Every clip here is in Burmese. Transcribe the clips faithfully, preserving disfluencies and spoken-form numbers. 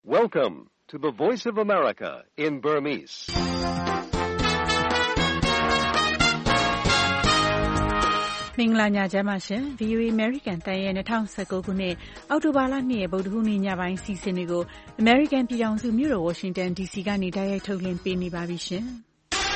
Welcome to the Voice of America in Burmese. ။မင်္ဂလာညချမ်းပါရှင်။ ဗီအိုအေ American တန်ရဲ့၂၀၁၉ခုနှစ်အောက်တိုဘာလ၂ရက်ဗုဒ္ဓဟူးနေ့ညပိုင်းစီစဉ်တွေကို American ပြည်ထောင်စုမြို့တော် Washington ဒီ စီ ကနေတိုက်ရိုက်ထုတ်လွှင့်ပေးနေပါပြီရှင်။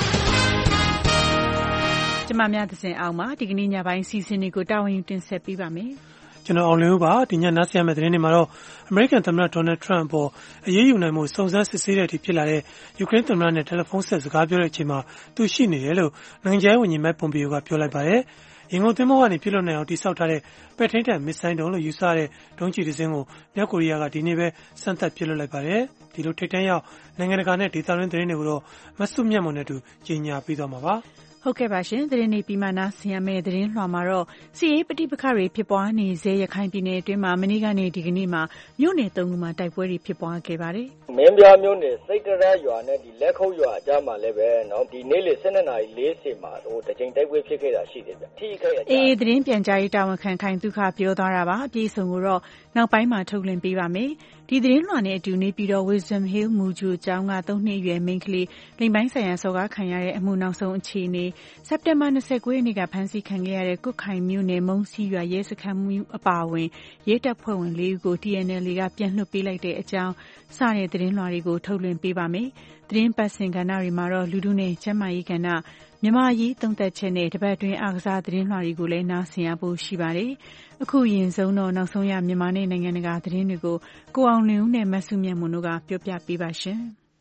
ကျွန်မများသစဉ်အောင်ပါဒီကနေ့ညပိုင်းစီစဉ်တွေကိုတာဝန်ယူတင်ဆက်ပေးပါမယ်။ကျွန်တော်အောင်လင်းဦးပါဒီညနားဆင်ရမယ့်သတင်းတွေမှာတော့ American သမ္မတ Donald Trump အပေါ်အရေးယူနိုင်မှုစုံစမ်းစစ်ဆေးတဲ့အထိဖြစ်လာတဲ့ Ukraine သမ္မတနဲ့တယ်လီဖုန်းဆက်စကားပြောတဲ့အချိန်မှာသူရှိနေတယ်လို့နိုင်ငံခြားရေးဝန်ကြီး Mike Pompeo ကပြောလိုက်ပါတယ်။ရင်ကုန်သင်္ဘောကနေပြစ်လွတ်နိုင်အောင်တိစောက်ထားတဲ့ပဲ့ထိန်းတပ်မစ်ဇိုင်းဒုံးလို့ယူဆတဲ့ဒုံးကျည်တစ်စင်းကိုမြောက်ကိုရီးယားကဒီနေ့ပဲစမ်းသပ်ပြစ်လွတ်လိုက်ပါတယ်။ဒီလိုထိပ်တန်းရောက်နိုင်ငံတကာနဲ့ဒေသတွင်းသတင်းတွေကိုတော့မဆုမြတ်မွန်နဲ့တူကြီးညာပေးသွားမှာပါ။ဟုတ်ကဲ့ပါရှင်သတင်းတွေပြီးမှနားဆင်ရမယ့်သတင်းလွှာမှာတော့စီရေးပဋိပက္ခတွေဖြစ်ပွားနေစေရခိုင်ပြည်နယ်အတွင်းမှာမနေ့ကနေဒီကနေ့မှာမြို့နယ်သုံးခုမှာတိုက်ပွဲတွေဖြစ်ပွားခဲ့ပါတယ်မင်းပြားမြို့နယ်စိတ်တရရွာနဲ့ဒီလက်ခုပ်ရွာအကြားမှာလည်းပဲเนาะဒီနေ့လေ၁၂နာရီ၄၀မှာဟိုတချိန်တိုက်ပွဲဖြစ်ခဲ့တာရှိတယ်ဗျထိခိုက်အကြအေးသတင်းပြန်ကြားရေးတာဝန်ခံခိုင်သူခပြောသွားတာပါအပြည့်စုံကိုတော့နောက်ပိုင်းမှာထုတ်လွှင့်ပေးပါမယ်ဒီသတင်းလွှာနဲ့အတူနေပြီးတော့ Wisdom Hill မူဂျူကျောင်းကသုံးနှစ်အရွယ်မိန်းကလေးလိမ်ပိုင်းဆိုင်ရာစော်ကားခံရတဲ့အမှုနောက်ဆုံးအခြေအနေစက်တင်ဘာ၂၉ရက်နေ့ကဖမ်းဆီးခံခဲ့ရတဲ့ကုတ်ခိုင်မြို့နယ်မုံစီရွာရဲစခန်းမှုအပါအဝင်ရဲတပ်ဖွဲ့ဝင်လေးဦးကို T N L A ကပြန်လွှတ်ပေးလိုက်တဲ့အကြောင်းစတဲ့သတင်းလွှာတွေကိုထုတ်လွှင့်ပေးပါမယ်သတင်းပတ်စင်ကဏ္ဍတွေမှာတော့လူထုနဲ့ကျန်းမာရေးကဏ္ဍမြန်မာရေးသုံးသက်ချက်နဲ့တပတ်တွင်းအားကစားသတင်းလွှာတွေကိုလည်းနားဆင်ရဖို့ရှိပါတယ်အခုရင်ဆုံးတော့နောက်ဆုံးရမြန်မာနဲ့နိုင်ငံတကာသတင်းတွေကိုကိုအောင်လင်းဦးနဲ့မဆုမြတ်မွန်တို့ကပြောပြပေးပါရှင်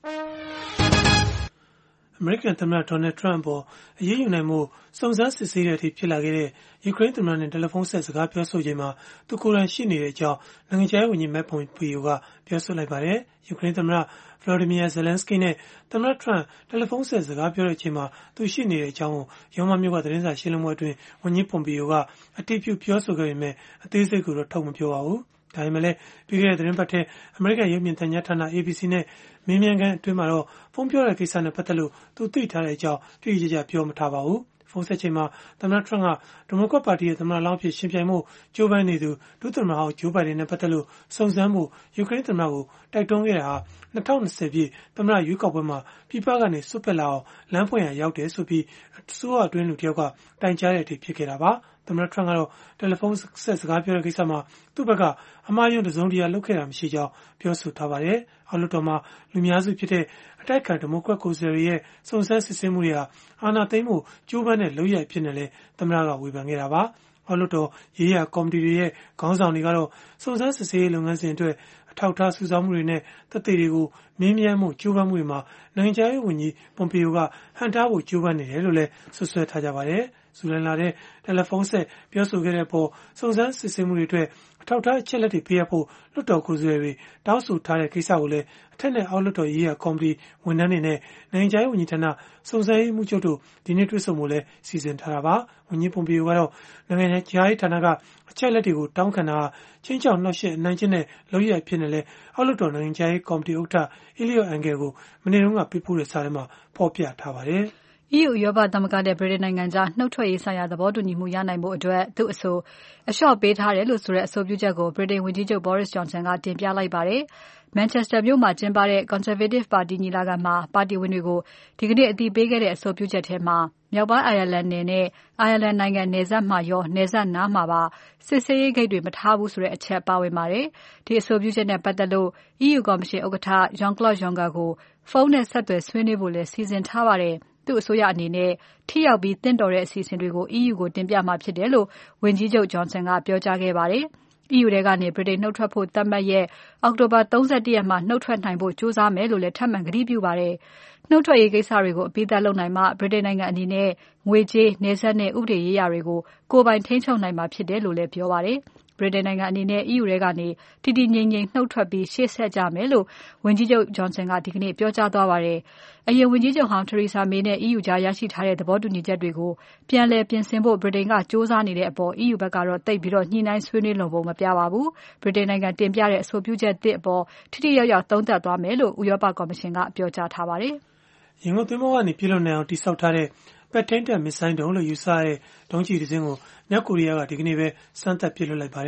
အမေရိကန်သမ္မတ Donald Trump ပေါ်အရေးယူနိုင်မှုစုံစမ်းစစ်ဆေးတဲ့အထိဖြစ်လာခဲ့တဲ့ Ukraine သမ္မတနဲ့တယ်လီဖုန်းဆက်စကားပြောဆိုချိန်မှာသူကိုယ်တိုင်ရှိနေတဲ့အကြောင်းနိုင်ငံခြားရေးဝန်ကြီး Mike Pompeo ကပြောဆိုလိုက်ပါတယ်။ Ukraine သမ္မတ Volodymyr Zelensky နဲ့သမ္မတ Trump တယ်လီဖုန်းဆက်စကားပြောတဲ့အချိန်မှာသူရှိနေတဲ့အကြောင်းကိုရောမမြို့ကသတင်းစာရှင်းလင်းပွဲအတွင်းဝန်ကြီး Pompeo ကအတည်ပြုပြောဆိုခဲ့ပေမဲ့အသေးစိတ်ကိုတော့ထုတ်မပြောပါဘူး။ဒါပေမဲ့လည်းပြီးခဲ့တဲ့သတင်းပတ်ထဲအမေရိကန်ရုပ်မြင်သံကြားဌာန A B C နဲ့မင်းမြန်ခန်းအတွင်းမှာတော့ဖုန်းပြောတဲ့ကိစ္စနဲ့ပတ်သက်လို့သူသိထားတဲ့အကြောင်းတိတိကျကျပြောမထားပါဘူး။ဖုန်းဆက်ချိန်မှာသမ္မတ Trump ကဒီမိုကရက်ပါတီရဲ့သမ္မတလောင်းဖြစ်ရှင်ပြိုင်မှုကြိုးပမ်းနေသူဒုသမ္မတဟောင်း Joe Biden နဲ့ပတ်သက်လို့စုံစမ်းမှုယူကရိန်းသမ္မတကိုတိုက်တွန်းခဲ့တာဟာ၂၀၂၀ပြည့်သမ္မတရွေးကောက်ပွဲမှာပြည်ပကနေစွတ်ဖက်လာအောင်လမ်းဖွင့်ရရောက်တယ်ဆိုပြီးအစိုးရအတွင်းလူတယောက်ကတိုင်ကြားတဲ့အထိဖြစ်ခဲ့တာပါ။သမ္မတ Trump ကတော့တယ်လီဖုန်းဆက်စကားပြောတဲ့ကိစ္စမှာသူ့ဘက်ကအမှားယွင်းတစုံတရာလုပ်ခဲ့တာမရှိကြောင်းပြောဆိုထားပါတယ်။အောက်လွှတ်တော်မှာလူများစုဖြစ်တဲ့အတိုက်အခံဒီမိုကရက်ကိုယ်စားလှယ်ရဲ့စုံစမ်းစစ်ဆေးမှုတွေဟာအာဏာသိမ်းမှုကြိုးပမ်းတဲ့လုပ်ရဖြစ်နေလေသမ္မတကဝေဖန်ခဲ့တာပါ။အောက်လွှတ်တော်ရေးရာကော်မတီတွေရဲ့ခေါင်းဆောင်တွေကတော့စုံစမ်းစစ်ဆေးရေးလုပ်ငန်းစဉ်အတွက်အထောက်အထားစုဆောင်းမှုတွေနဲ့သက်သေတွေကိုမင်းမြန်းမှုကြိုးပမ်းမှုတွေမှာနိုင်ငံခြားရေးဝန်ကြီး Pompeo ကဟန်တားဖို့ကြိုးပမ်းနေတယ်လို့လည်းဆွဆွဲထားကြပါတယ်။ဇူလိုင်လထဲတယ်လီဖုန်းဆက်ပြောဆိုခဲ့တဲ့အပေါ်စုံစမ်းစစ်ဆေးမှုတွေအတွက်အထောက်အထားအချက်လက်တွေပေးအပ်ဖို့လွှတ်တော်ကိုယ်စားလှယ်တွေတောင်းဆိုထားတဲ့ကိစ္စကိုလည်းအထက်နဲ့အောက်လွှတ်တော်ရေးရာကော်မတီဝန်ထမ်းတွေနဲ့နိုင်ငံခြားရေးဝန်ကြီးဌာနစုံစမ်းရေးမှူးချုပ်တို့ဒီနေ့တွေ့ဆုံဖို့လည်းစီစဉ်ထားတာပါ။ဝန်ကြီး Pompeo ကတော့နိုင်ငံခြားရေးဌာနကအချက်လက်တွေကိုတောင်းခံတာချင်းချောင်နှောက်ယှက်အနိုင်ကျင့်တဲ့လုပ်ရဖြစ်နေလေအောက်လွှတ်တော်နိုင်ငံခြားရေးကော်မတီဥက္ကဋ္ဌ Eliot Engel ကိုမနေ့တုန်းကပြပို့တဲ့စာထဲမှာဖော်ပြထားပါတယ်။ E U ဥရောပသမဂ္ဂနဲ့ဗြိတိန်နိုင်ငံကြားနှုတ်ထွက်ရေးဆိုင်ရာသဘောတူညီမှုရနိုင်ဖို့အတွက်သူ့အဆိုအလျှော့ပေးထားတယ်လို့ဆိုတဲ့အဆိုပြုချက်ကိုဗြိတိန်ဝန်ကြီးချုပ် Boris Johnson ကတင်ပြလိုက်ပါတယ်။ Manchester မြို့မှာကျင်းပတဲ့ Conservative ပါတီညီလာခံမှာပါတီဝင်တွေကိုဒီကနေ့အတည်ပြုခဲ့တဲ့အဆိုပြုချက်ထဲမှာမြောက်ပိုင်းအိုင်ယာလန်နယ်နဲ့အိုင်ယာလန်နိုင်ငံနယ်စပ်မှာရောနယ်စပ်နားမှာပါစစ်ဆေးရေးဂိတ်တွေမထားဘူးဆိုတဲ့အချက်ပါဝင်ပါတယ်။ဒီအဆိုပြုချက်နဲ့ပတ်သက်လို့ E U ကော်မရှင်ဥက္ကဋ္ဌ Jean-Claude Juncker ကိုဖုန်းနဲ့ဆက်သွယ်ဆွေးနွေးဖို့လည်းစီစဉ်ထားပါတယ်။သူ့အစိုးရအနေနဲ့ထိရောက်ပြီးသင့်တော်တဲ့အစီအစဉ်တွေကို E U ကိုတင်ပြမှာဖြစ်တယ်လို့ဝန်ကြီးချုပ် Johnson ကပြောကြားခဲ့ပါတယ်။ E U ထဲကနေဗြိတိန်နှုတ်ထွက်ဖို့သတ်မှတ်ရက်အောက်တိုဘာ၃၁ရက်မှာနှုတ်ထွက်နိုင်ဖို့ကြိုးစားမယ်လို့လည်းထပ်မံကတိပြုပါတယ်။နှုတ်ထွက်ရေးကိစ္စတွေကိုအပြီးသတ်လုပ်နိုင်မှဗြိတိန်နိုင်ငံအနေနဲ့ငွေကြေး၊နယ်စပ်နဲ့ဥပဒေရေးရာတွေကိုကိုယ်ပိုင်ထိန်းချုပ်နိုင်မှာဖြစ်တယ်လို့လည်းပြောပါတယ်။ဗြိတိန်နိုင်ငံအနေနဲ့ E U ထဲကနေတည်တည်ငြိမ်ငြိမ်နှုတ်ထွက်ပြီးရှေ့ဆက်ကြမယ်လို့ဝန်ကြီးချုပ် Johnson ကဒီကနေ့ပြောကြားသွားပါတယ်။အရင်ဝန်ကြီးချုပ်ဟောင်း Theresa May နဲ့ E U ကြားရရှိထားတဲ့သဘောတူညီချက်တွေကိုပြန်လည်ပြင်ဆင်ဖို့ဗြိတိန်ကကြိုးစားနေတဲ့အပေါ် E U ဘက်ကတော့သိပ်ပြီးညှိနှိုင်းဆွေးနွေးလိုပုံမပြပါဘူး။ဗြိတိန်နိုင်ငံတင်ပြတဲ့အဆိုပြုချက်သစ်အပေါ်ထိထိရောက်ရောက်သုံးသပ်သွားမယ်လို့ဥရောပကော်မရှင်ကပြောကြားထားပါတယ်။ရင်ကုန်သင်္ဘောကနေပြစ်လွတ်နိုင်အောင်တိစောက်ထားတဲ့ပဲ့ထိန်းတပ်မစ်ဇိုင်းဒုံးလို့ယူဆတဲ့ဒုံးကျည်တစ်စင်းကိုမြောက်ကိုရီးယားကဒီကနေ့ပဲစမ်းသပ်ပြစ်လွတ်လိုက်ပါတယ်။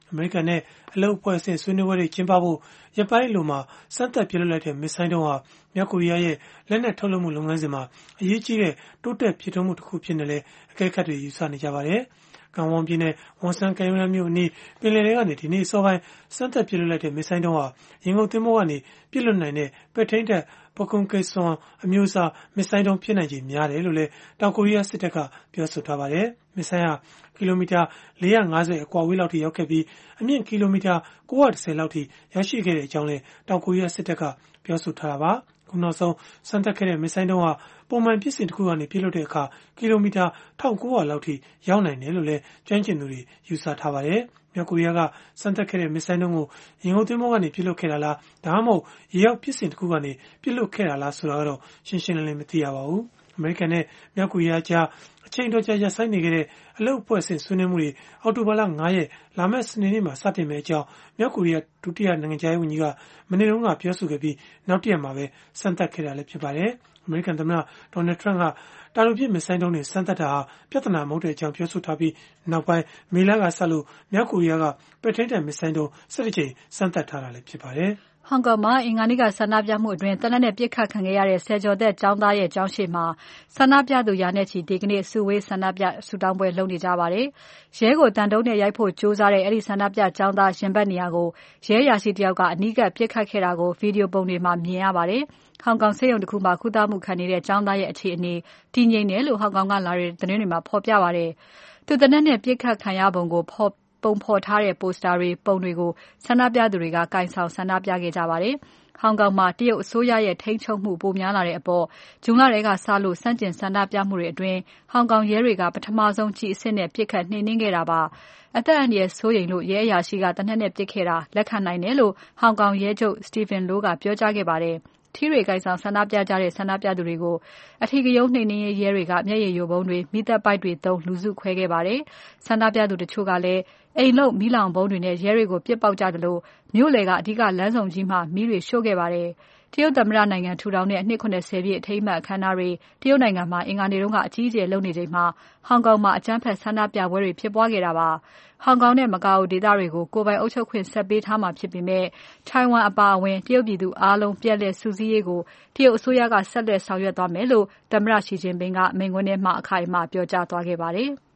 အမေရိကန်နဲ့အလုပ်အဖွဲ့အဆင့်ဆွေးနွေးပွဲတွေကျင်းပဖို့ရပိုင်းလိုမှာစမ်းသပ်ပြလွတ်လိုက်တဲ့မစ်ဆိုင်းတုံးဟာမြောက်ကိုရီးယားရဲ့လက်နက်ထုတ်လုပ်မှုလုပ်ငန်းစဉ်မှာအရေးကြီးတဲ့တိုးတက်ဖြစ်ထွန်းမှုတစ်ခုဖြစ်နေလဲအကဲခတ်တွေယူဆနေကြပါတယ်။ကန်ဝွန်ပြည်နယ်ဝန်ဆန်ကင်ယိုနာမြို့အနီးပင်လယ်ထဲကနေဒီနေ့အစောပိုင်းစမ်းသပ်ပြလွတ်လိုက်တဲ့မစ်ဆိုင်းတုံးဟာရင်ကုန်သင်္ဘောကနေပြလွတ်နိုင်တဲ့ပဲ့ထိန်းတပ်ပကွန်ကေဆွန်အမျိုးအစားမစ်ဆိုင်းတုံးဖြစ်နိုင်ခြေများတယ်လို့လည်းတောင်ကိုရီးယားစစ်တပ်ကပြောဆိုထားပါတယ်။မစ်ဆိုင်းဟာကီလိုမီတာလေးရာ၅၀အကွာဝေးလောက်ထိရောက်ခဲ့ပြီးအမြင့်ကီလိုမီတာ၉၁၀လောက်ထိရရှိခဲ့တဲ့အကြောင်းလည်းတောင်ကိုရီးယားစစ်တပ်ကပြောဆိုထားတာပါ။ခုနောက်ဆုံးစမ်းသပ်ခဲ့တဲ့မစ်ဆိုင်းတုံးဟာပုံမှန်ပြစ်စင်တစ်ခုကနေပြစ်လွတ်တဲ့အခါကီလိုမီတာ၁၉၀၀လောက်ထိရောက်နိုင်တယ်လို့လည်းကျွမ်းကျင်သူတွေယူဆထားပါတယ်။မြောက်ကိုရီးယားကစမ်းသပ်ခဲ့တဲ့မစ်ဆိုင်းတုံးကိုရင်ကုန်သင်္ဘောကနေပြစ်လွတ်ခဲ့တာလားဒါမှမဟုတ်ရေရောက်ပြစ်စင်တစ်ခုကနေပြစ်လွတ်ခဲ့တာလားဆိုတာကတော့ရှင်းရှင်းလင်းလင်းမသိရပါဘူး။အမေရိကန်နဲ့မြောက်ကိုရီးယားကြားအချိန်တော်ကြာရဆိုင်နေခဲ့တဲ့အလုပ်အဖွဲ့အစည်းဆွေးနွေးမှုတွေအောက်တိုဘာလ၅ရက်လာမယ့်စနေနေ့မှာစတင်မယ့်အကြောင်းမြောက်ကိုရီးယားဒုတိယနိုင်ငံခြားရေးဝန်ကြီးကမနေ့တုန်းကပြောဆိုခဲ့ပြီးနောက်တစ်ရက်မှာပဲစမ်းသပ်ခဲ့တာလည်းဖြစ်ပါတယ်။အမေရိကန်သမ္မတဒေါ်နယ်ထရန့်ကတာလူပြစ်မစ်ဆိုင်းတုံးတွေစမ်းသပ်တာဟာပြဿနာမဟုတ်တဲ့အကြောင်းပြောဆိုထားပြီးနောက်ပိုင်းမေလကစလို့မြောက်ကိုရီးယားကပဲ့ထိန်းတပ်မစ်ဆိုင်းတုံး၁၁ကြိမ်စမ်းသပ်ထားတာလည်းဖြစ်ပါတယ်။ဟောင်ကောင်မှာအင်္ဂါနေ့ကဆန္ဒပြမှုအတွင်းတနက်နဲ့ပြစ်ခတ်ခံခဲ့ရတဲ့ဆယ်ကျော်သက်ကျောင်းသားရဲ့ကျောင်းရှိမှာဆန္ဒပြသူရာနဲ့ချီဒီကနေ့စုဝေးဆန္ဒပြဆူတောင်းပွဲလုပ်နေကြပါတယ်။ရဲကိုတန်တုံးနဲ့ရိုက်ဖို့ကြိုးစားတဲ့အဲ့ဒီဆန္ဒပြကျောင်းသားရင်ဘတ်နေရာကိုရဲရာရှိတယောက်ကအနီးကပ်ပြစ်ခတ်ခဲ့တာကိုဗီဒီယိုပုံတွေမှာမြင်ရပါတယ်။ဟောင်ကောင်ဆေးရုံတစ်ခုမှာကုသမှုခံနေတဲ့ကျောင်းသားရဲ့အခြေအနေတည်ငြိမ်တယ်လို့ဟောင်ကောင်ကလာတဲ့သတင်းတွေမှာဖော်ပြပါတယ်။သူတနက်နဲ့ပြစ်ခတ်ခံရပုံကိုဖော်ပုံဖော်ထားတဲ့ပိုစတာတွေပုံတွေကိုဆန္ဒပြသူတွေကကင်ဆောင်ဆန္ဒပြခဲ့ကြပါတယ်။ဟောင်ကောင်မှာတရုတ်အစိုးရရဲ့ထိန်းချုပ်မှုပိုများလာတဲ့အပေါ်ဂျွန်လထဲကစလို့စန့်ကျင်ဆန္ဒပြမှုတွေအတွင်းဟောင်ကောင်ရဲတွေကပထမဆုံးကြီးအစ်စ်နဲ့ပြစ်ခတ်နှိမ်နင်းခဲ့တာပါ။အသက်အန္တရာယ်စိုးရိမ်လို့ရဲအရာရှိကတနက်နဲ့ပြစ်ခဲ့တာလက်ခံနိုင်တယ်လို့ဟောင်ကောင်ရဲချုပ် Stephen Low ကပြောကြားခဲ့ပါတယ်။ထီးတွေကင်ဆောင်ဆန္ဒပြကြတဲ့ဆန္ဒပြသူတွေကိုအထီးကရုံးနှိမ်နင်းရေးရဲတွေကမျက်ရည်ယိုဗုံးတွေမိသက်ပိုက်တွေသုံးလူစုခွဲခဲ့ပါတယ်။ဆန္ဒပြသူတချို့ကလည်းအိမ်လုံးမီးလောင်ဗုံးတွေနဲ့ရဲတွေကိုပစ်ပေါက်ကြတယ်လို့မြို့လေကအဓိကလမ်းဆောင်ကြီးမှာမီးတွေရှို့ခဲ့ပါတယ်။တရုတ်သမ္မတနိုင်ငံထူထောင်တဲ့အနှစ်၇၀ပြည့်အထိမ်းအမှတ်အခမ်းအနားတွေတရုတ်နိုင်ငံမှာအင်္ဂါနေ့တုန်းကအကြီးအကျယ်လုပ်နေချိန်မှာဟောင်ကောင်မှာအကြမ်းဖက်ဆန္ဒပြပွဲတွေဖြစ်ပွားခဲ့တာပါ။ဟောင်ကောင်နဲ့မကာအိုဒေသတွေကိုကိုယ်ပိုင်အုပ်ချုပ်ခွင့်ဆက်ပေးထားမှာဖြစ်ပေမဲ့ထိုင်ဝမ်အပါအဝင်တရုတ်ပြည်သူအားလုံးပြည့်လည်စုစည်းရေးကိုတရုတ်အစိုးရကဆက်လက်ဆောင်ရွက်သွားမယ်လို့သမ္မတရှီကျင်းပင်ကမိန့်ခွန်းထဲမှာအခိုင်အမာပြောကြားသွားခဲ့ပါတယ်။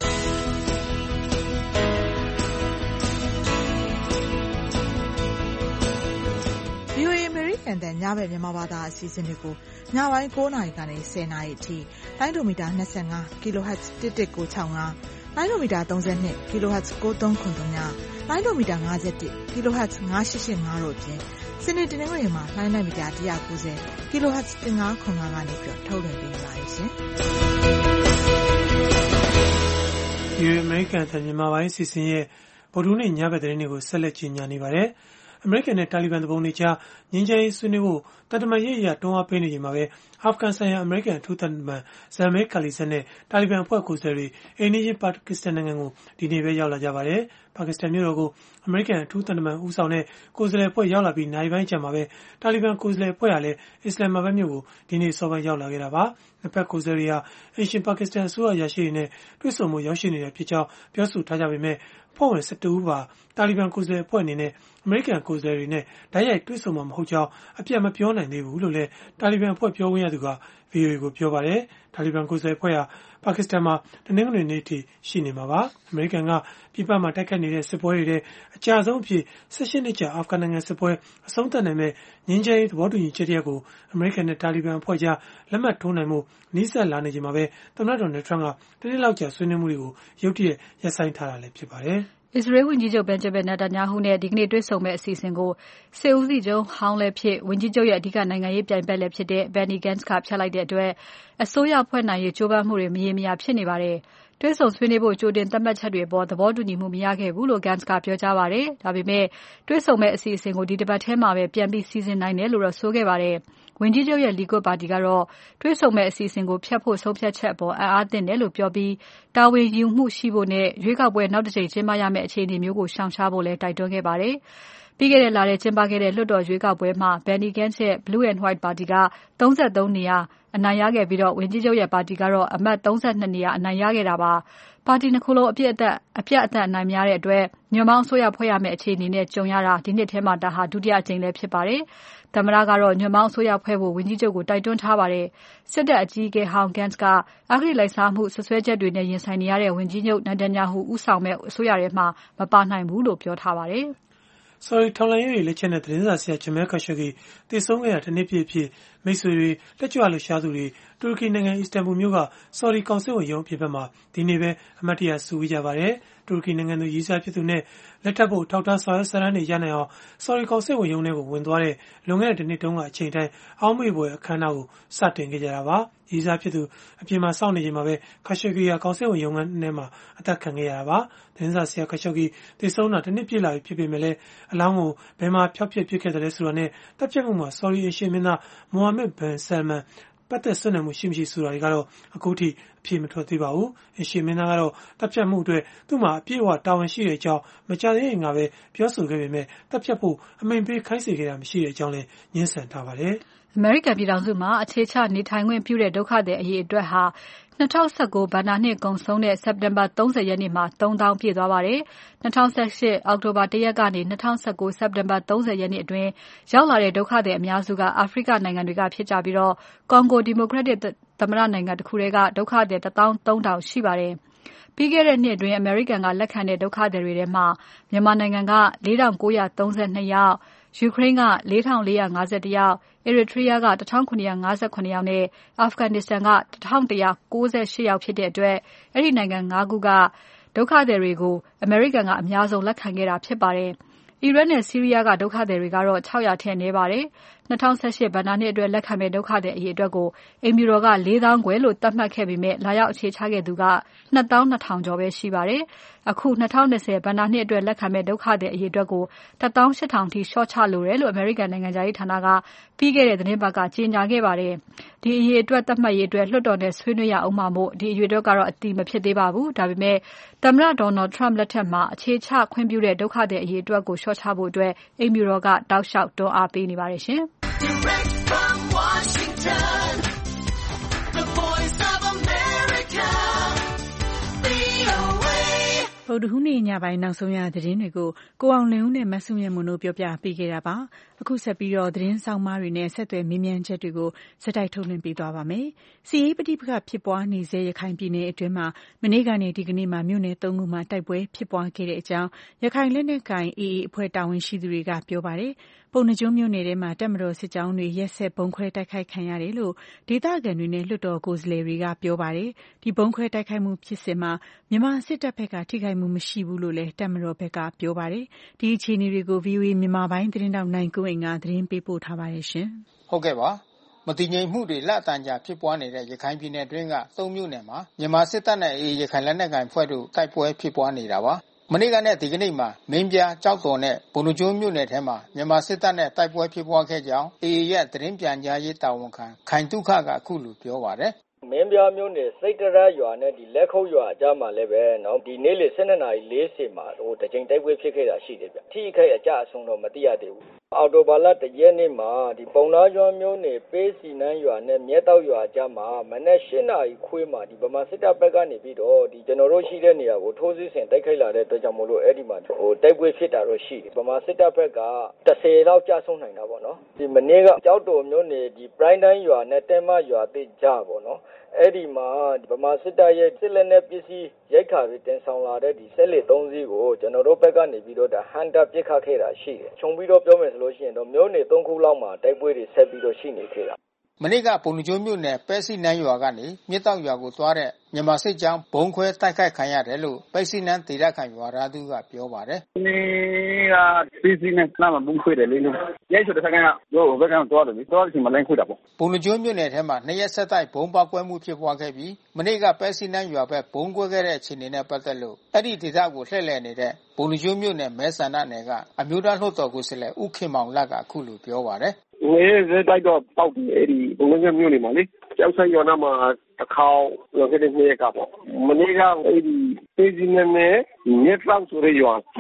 ဗွီအိုအေ American တန်ညဘက်မြန်မာဘာသာအစီအစဉ်တွေကိုညပိုင်း၉နာရီကနေ၁၀နာရီအထိလိုင်းဒိုမီတာ၂၅ kilohertz တစ်တစ်ကို၆၅လိုင်းဒိုမီတာ၃၂ kilohertz ၉၃ခု၃ညလိုင်းဒိုမီတာ၅၁ kilohertz ၅၈၈၅တို့အပြင်စနေတနင်္ဂနွေမှာလိုင်းဒိုမီတာ၁၉၀ kilohertz ၁၅ခု၅ကနေပြီးထုတ်လွှင့်ပေးနေပါတယ်ရှင်။ဒီ American တန်မြန်မာပိုင်းအစီအစဉ်ရဲ့ဗုဒ္ဓနေ့ညဘက်သတင်းတွေကိုဆက်လက်ကြီးညာနေပါတယ်။အမေရိကန်နဲ့တာလီဘန်တပ်ဖွဲ့တွေကြားငြိမ်းချမ်းရေးဆွေးနွေးဖို့တန်တမာရေးအရာတွန်းအားပေးနေချိန်မှာပဲအာဖဂန်ဆိုင်ရာအမေရိကန်အထူးတန်တမန်ဇမ်မဲကာလီဆန်နဲ့တာလီဘန်အဖွဲ့ကိုယ်စားလှယ်တွေအိန္ဒိယပါကစ္စတန်နိုင်ငံကိုဒီနေ့ပဲရောက်လာကြပါတယ်။ပါကစ္စတန်မြို့တော်ကိုအမေရိကန်အထူးတန်တမန်ဦးဆောင်တဲ့ကိုယ်စားလှယ်အဖွဲ့ရောက်လာပြီးနိုင်ပိုင်းကျမှာပဲတာလီဘန်ကိုယ်စားလှယ်အဖွဲ့ကလည်းအစ္စလာမ်မာဘတ်မြို့ကိုဒီနေ့စောပိုင်းရောက်လာခဲ့တာပါ။နှစ်ဖက်ကိုယ်စားလှယ်တွေဟာအရှင်ပါကစ္စတန်အစိုးရရရှိတွေနဲ့တွေ့ဆုံမှုရောက်ရှိနေတဲ့ဖြစ်ကြောင်းပြောဆိုထားကြပေမဲ့ဖွဲ့ဝင်၁၁ဦးပါတာလီဘန်ကိုယ်စားလှယ်အဖွဲ့အနေနဲ့အမေရိကန်ကိုယ်စားလှယ်တွေနဲ့ဓာတ်ရိုက်တွေ့ဆုံမှာမဟုတ်ကြောင်းအပြတ်မပြောနိုင်သေးဘူးလို့လည်းတာလီဘန်အဖွဲ့ပြောခွင့်ရသူက ဗွီအိုအေကိုပြောပါတယ်။တာလီဘန်ကိုယ်စားလှယ်အဖွဲ့ဟာပါကစ္စတန်မှာတနင်္ဂနွေနေ့ထိရှိနေမှာပါ။အမေရိကန်ကပြည်ပမှာတိုက်ခတ်နေတဲ့စစ်ပွဲတွေထဲအကြဆုံးအဖြစ်၁၈နှစ်ကြာအာဖဂန်နိုင်ငံစစ်ပွဲအဆုံးသတ်နိုင်မဲ့ငြိမ်းချမ်းရေးသဘောတူညီချက်တရပ်ကိုအမေရိကန်နဲ့တာလီဘန်အဖွဲ့ကြားလက်မှတ်ထိုးနိုင်မှုနှိစက်လာနေချိန်မှာပဲသမ္မတဒေါ်နယ်ထရန့်ကတနင်္လာကြာဆွေးနွေးမှုတွေကိုရုတ်တရက်ရပ်ဆိုင်းထားတာလည်းဖြစ်ပါတယ်။အစ္စရေးဝန်ကြီးချုပ် Benjamin Netanyahu နဲ့ဒီကနေ့တွေ့ဆုံမယ့်အစီအစဉ်ကိုစစ်ဦးစီးချုပ်ဟောင်းလည်းဖြစ်ဝန်ကြီးချုပ်ရဲ့အဓိကနိုင်ငံရေးပြိုင်ဘက်လည်းဖြစ်တဲ့ Benny Gantz ကဖျက်လိုက်တဲ့အတွက်အစိုးရဖွဲ့နိုင်ရေးကြိုးပမ်းမှုတွေမရေမရာဖြစ်နေပါတယ်။တွေ့ဆုံဆွေးနွေးဖို့ကြိုတင်သတ်မှတ်ချက်တွေအပေါ်သဘောတူညီမှုမရခဲ့ဘူးလို့ Gantz ကပြောကြားပါတယ်။ဒါပေမဲ့တွေ့ဆုံမယ့်အစီအစဉ်ကိုဒီတစ်ပတ်ထဲမှာပဲပြန်ပြီးစီစဉ်နိုင်တယ်လို့ဆိုခဲ့ပါတယ်။ဝန်ကြီးချုပ်ရဲ့ Likud ပါတီကတော့တွေ့ဆုံမယ့်အစီအစဉ်ကိုဖျက်ဖို့ဆုံးဖြတ်ချက်အပေါ်အံ့အားသင့်တယ်လို့ပြောပြီးတာဝန်ယူမှုရှိဖို့နဲ့ရွေးကောက်ပွဲနောက်တစ်ကြိမ်ကျင်းပရမယ့်အခြေအနေမျိုးကိုရှောင်ရှားဖို့လည်းတိုက်တွန်းခဲ့ပါတယ်။ပြီးခဲ့တဲ့လထဲကျင်းပခဲ့တဲ့လွှတ်တော်ရွေးကောက်ပွဲမှာ Benny Gantz ရဲ့ Blue and White ပါတီက၃၃နေရာအနိုင်ရခဲ့ပြီးတော့ဝန်ကြီးချုပ်ရဲ့ပါတီကတော့အမတ်၃၂နေရာအနိုင်ရခဲ့တာပါ။ပါတီနှစ်ခုလုံးအပြည့်အသက်အပြတ်အသတ်အနိုင်များတဲ့အတွက်ညွန့်ပေါင်းအစိုးရဖွဲ့ရမယ့်အခြေအနေနဲ့ကြုံရတာဒီနှစ်ထဲမှာဒါဟာဒုတိယအကြိမ်လည်းဖြစ်ပါတယ်။သမ္မတကတော့ညွန့်ပေါင်းအစိုးရဖွဲ့ဖို့ဝန်ကြီးချုပ်ကိုတိုက်တွန်းထားပါတယ်။စစ်တပ်အကြီးအကဲဟောင်း Gantz ကအဂတိလိုက်စားမှုဆွဆွဲချက်တွေနဲ့ရင်ဆိုင်နေရတဲ့ဝန်ကြီးချုပ် Netanyahu ဦးဆောင်မဲ့အစိုးရထဲမှာမပါနိုင်ဘူးလို့ပြောထားပါတယ်။ Sorry ထောင်လိုင်းရေးလက်ချက်နဲ့သတင်းစာဆရာ Jamal Khashoggi တည်ဆုံးခဲ့တာတစ်နှစ်ပြည့်ဖြစ်မိတ်ဆွေတွေလက်ကြွလှူရှားသူတွေတူရကီနိုင်ငံအစ္စတန်ဘူမြို့က Sorry ကောင်စစ်ဝန်ရုံးအပြင်ဘက်မှာဒီနေ့ပဲအမတ်တရစုဝေးကြပါတယ်။တူရကီနိုင်ငံသူရေးစားဖြစ်သူနဲ့လက်ထပ်ဖို့ထောက်ထားစာရွက်စာတမ်းတွေရနိုင်အောင် Sorry ကောင်စစ်ဝန်ရုံးထဲကိုဝင်သွားတဲ့လွန်ခဲ့တဲ့တစ်နှစ်တုန်းကအချိန်တိုင်းအောက်မေ့ပွဲအခမ်းအနားကိုစတင်ခဲ့ကြတာပါ။ရေးစားဖြစ်သူအပြင်မှာစောင့်နေချိန်မှာပဲ Khashoggi ကကောင်စစ်ဝန်ရုံးထဲမှာအသက်ခံခဲ့ရတာပါ။သတင်းစာဆရာ Khashoggi တည်ဆုံးတာတစ်နှစ်ပြည့်လာပြီဖြစ်ပေမဲ့လည်းအလောင်းကိုဘယ်မှာဖျောက်ဖျက်ပစ်ခဲ့တယ်လဲဆိုတာနဲ့တပ်ဖြတ်မှုမှာ Sorry အရှင်မင်းသား Mohammed bin Salman ပတ်သက်ဆွေးနွေးမှုရှိမရှိဆိုတာတွေကတော့အခုထိအဖြေမထွက်သေးပါဘူး။အရှင်မင်းသားကတော့တပ်ဖြတ်မှုအတွက်သူ့မှာအပြည့်အဝတာဝန်ရှိတဲ့အကြောင်းမကြာသေးခင်ကပဲပြောဆိုခဲ့ပေမဲ့တပ်ဖြတ်ဖို့အမိန့်ပေးခိုင်းစေခဲ့တာမရှိတဲ့အကြောင်းလည်းညှင်းဆန်ထားပါတယ်။အမေရိကန်ပြည်ထောင်စုမှာအခြေချနေထိုင်ခွင့်ပြုတဲ့ဒုက္ခသည်အရေးအတွက်ဟာ၂၀၁၉ဘဏ္ဍာနှစ်ကုန်ဆုံးတဲ့စက်တင်ဘာ၃၀ရက်နေ့မှာသုံးသောင်းပြည့်သွားပါတယ်။၂၀၁၈အောက်တိုဘာ၁ရက်ကနေ၂၀၁၉စက်တင်ဘာ၃၀ရက်နေ့အတွင်းရောက်လာတဲ့ဒုက္ခသည်အများစုကအာဖရိကနိုင်ငံတွေကဖြစ်ကြပြီးတော့ကွန်ဂိုဒီမိုကရက်တစ်သမ္မတနိုင်ငံတစ်ခုတည်းကဒုက္ခသည်တစ်သောင်းသုံးထောင်ရှိပါတယ်။ပြီးခဲ့တဲ့နှစ်အတွင်းအမေရိကန်ကလက်ခံတဲ့ဒုက္ခသည်တွေထဲမှာမြန်မာနိုင်ငံက၄ထောင်၉ရာ၃၂ယောက်ယူကရိန်းက၄ထောင်၄ရာ၅၁ယောက်၊ Eritrea က၁ထောင်၇ရာ၅၇ယောက်နဲ့ Afghanistan က၁ထောင်၁ရာ၉၈ယောက်ဖြစ်တဲ့အတွက်အဲ့ဒီနိုင်ငံ၅ခုကဒုက္ခသည်တွေကိုအမေရိကန်ကအများဆုံးလက်ခံခဲ့တာဖြစ်ပါတယ်။အီရတ်နဲ့ဆီးရီးယားကဒုက္ခသည်တွေကတော့၆ရာထက်နည်းပါတယ်။၂၀၁၈ဘဏ္ဍာနှစ်အတွက်လက်ခံမဲ့ဒုက္ခသည်အရေအတွက်ကိုအိမ်ဖြူတော်က၄သောင်းခွဲလို့သတ်မှတ်ခဲ့ပေမဲ့လာရောက်အခြေချခဲ့သူက၂သောင်း၂ထောင်ကျော်ပဲရှိပါတယ်။အခု၂၀၂၀ဘဏ္ဍာနှစ်အတွက်လက်ခံမဲ့ဒုက္ခသည်အရေအတွက်ကိုတစ်သောင်းရှစ်ထောင်ထိလျှော့ချလိုတယ်လို့အမေရိကန်နိုင်ငံခြားရေးဌာနကပြီးခဲ့တဲ့သတင်းပတ်ကကြေညာခဲ့ပါတယ်။ဒီအရေအတွက်သတ်မှတ်ရေးအတွက်လွှတ်တော်နဲ့ဆွေးနွေးရအောင်မှာမို့ဒီအရေအတွက်ကတော့အတိမဖြစ်သေးပါဘူး။ဒါပေမဲ့သမ္မတ Donald Trump လက်ထက်မှာအခြေချခွင့်ပြုတဲ့ဒုက္ခသည်အရေအတွက်ကိုလျှော့ချဖို့အတွက်အိမ်ဖြူတော်ကတောက်လျှောက်တွန်းအားပေးနေပါတယ်ရှင်။ Direct from Washington, the voice of America, ဗုဒ္ဓဟူးနေ့ညပိုင်းနောက်ဆုံးရသတင်းတွေကိုကိုအောင်လင်းဦးနဲ့မဆုမြတ်မွန်တို့ပြောပြပေးခဲ့တာပါ။အခုဆက်ပြီးတော့သတင်းဆောင်မတွေနဲ့ဆက်သွယ်မေးမြန်းချက်တွေကိုစက်တိုက်ထုတ်လွှင့်ပေးသွားပါမယ်။စီရေးပဋိပက္ခဖြစ်ပွားနေစေရခိုင်ပြည်နယ်အတွင်းမှာမနေ့ကနေဒီကနေ့မှာမြို့နယ်သုံးခုမှာတိုက်ပွဲဖြစ်ပွားခဲ့တဲ့အကြောင်းရခိုင်လက်နက်ကိုင် အေအေ အဖွဲ့တာဝန်ရှိသူတွေကပြောပါတယ်။ပုံနှကျုံးမြို့နယ်ထဲမှာတပ်မတော်စစ်ကြောင်းတွေရက်ဆက်ဘုံခွဲတိုက်ခိုက်ခံရတယ်လို့ဒေသခံတွေနဲ့လွှတ်တော်ကိုယ်စားလှယ်တွေကပြောပါတယ်။ဒီဘုံခွဲတိုက်ခိုက်မှုဖြစ်စဉ်မှာမြန်မာစစ်တပ်ဘက်ကထိခိုက်မှုမရှိဘူးလို့လည်းတပ်မတော်ဘက်ကပြောပါတယ်။ဒီအခြေအနေတွေကို ဗွီအိုအေ မြန်မာပိုင်းသတင်းတောက်နိုင်ကိုအိမ်ကသတင်းပေးပို့ထားပါတယ်ရှင်။ဟုတ်ကဲ့ပါ။မတည်ငြိမ်မှုတွေလက်အတန်ကြာဖြစ်ပွားနေတဲ့ရခိုင်ပြည်နယ်အတွင်းကသုံးမြို့နယ်မှာမြန်မာစစ်တပ်နဲ့ အေအေ ရခိုင်လက်နက်ကိုင်အဖွဲ့တို့တိုက်ပွဲဖြစ်ပွားနေတာပါ။မနေ့ကနဲ့ဒီကနေ့မှာမင်းပြားကြောက်တော်နဲ့ဘုံကျိုးမြို့နယ်ထဲမှာမြန်မာစစ်တပ်နဲ့တိုက်ပွဲဖြစ်ပွားခဲ့ကြောင်း အေအေ ရဲ့သတင်းပြန်ကြားရေးတာဝန်ခံခိုင်တုခကအခုလိုပြောပါတယ်မင်းပြားမြို့နယ်စိတ်တရရွာနဲ့ဒီလက်ခုတ်ရွာအကြားမှာလည်းပဲเนาะဒီနေ့လေ၁၂နာရီ၄၀မှာဟိုတကြိမ်တိုက်ပွဲဖြစ်ခဲ့တာရှိတယ်ဗျထိခိုက်အကြအဆုံးတော့မသိရသေးဘူးအော်တိုဘာလတရက်နေ့မှာဒီပုံသားကျွန်းမြို့နယ်ပေးစီနန်းရွာနဲ့မြဲတောက်ရွာအကြားမှာမနေ့၈နာရီခွေးမှာဒီဗမာစစ်တပ်ဘက်ကနေပြီးတော့ဒီကျွန်တော်တို့ရှိတဲ့နေရာကိုထိုးစစ်ဆင်တိုက်ခိုက်လာတဲ့အတွက်ကြောင့်မို့လို့အဲ့ဒီမှာဟိုတိုက်ပွဲဖြစ်တာတော့ရှိတယ်ဗမာစစ်တပ်ဘက်က၁၀လောက်ကြာဆုံးနိုင်တာပေါ့နော်ဒီမနေ့ကကြောက်တော်မြို့နယ်ဒီပရိုင်းတိုင်းရွာနဲ့တဲမရွာတိကြပေါ့နော်အဲ့ဒီမှာဗမာစစ်တပ်ရဲ့စစ်လက်နက်ပစ္စည်းရိုက်ခါပြီးတင်ဆောင်လာတဲ့ဒီဆက်လက်သုံးစီးကိုကျွန်တော်တို့ဘက်ကနေပြီးတော့ဒါဟန်တာပစ်ခတ်ခဲ့တာရှိတယ်ခြုံပြီးတော့ပြောမယ်ဆိုလို့ရှိရင်တော့မြို့နယ်သုံးခုလောက်မှာတိုက်ပွဲတွေဆက်ပြီးတော့ရှိနေခဲ့တာမနေ့ကပုံကျိုးမြို့နယ်ပဲစီနန်းရွာကနေမြစ်တောက်ရွာကိုသွားတဲ့မြန်မာစစ်ကြောင်းဘုံခွဲတိုက်ခိုက်ခံရတယ်လို့ပဲစီနန်းဒေသခံရွာသားသူကပြောပါတယ်။ဒီကပဲစီနန်းကဘုံခွဲတယ်လေလို့ရဲချိုတဲ့ဆိုင်ကရောဘက်ကသွားတယ်သွားတယ်မလိုင်းခွဲတာပေါ့။ပုံကျိုးမြို့နယ်ထဲမှာနှစ်ရက်ဆက်တိုက်ဘုံပေါက်ကွဲမှုဖြစ်ပွားခဲ့ပြီးမနေ့ကပဲစီနန်းရွာဘက်ဘုံကွဲခဲ့တဲ့အခြေအနေနဲ့ပတ်သက်လို့အဲ့ဒီဒေသကိုလှည့်လည်နေတဲ့ပုံကျိုးမြို့နယ်မဲဆန္ဒနယ်ကအမျိုးသားလွှတ်တော်ကိုယ်စားလှယ်ဦးခင်မောင်လတ်ကအခုလိုပြောပါတယ်။ငွေစက်တိုက်တော့ပေါက်တယ်အဲ့ဒီဘုံကျမြို့နေမှာလေကျောက်ဆိုင်ရွာနာမှာတစ်ခေါက်လွန်ခဲ့တဲ့နေ့ကပေါ့မနေ့ကအဲ့ဒီပေးစီနဲ့နဲ့မြက်လောက်ဆိုတဲ့ရွာကြားမှာ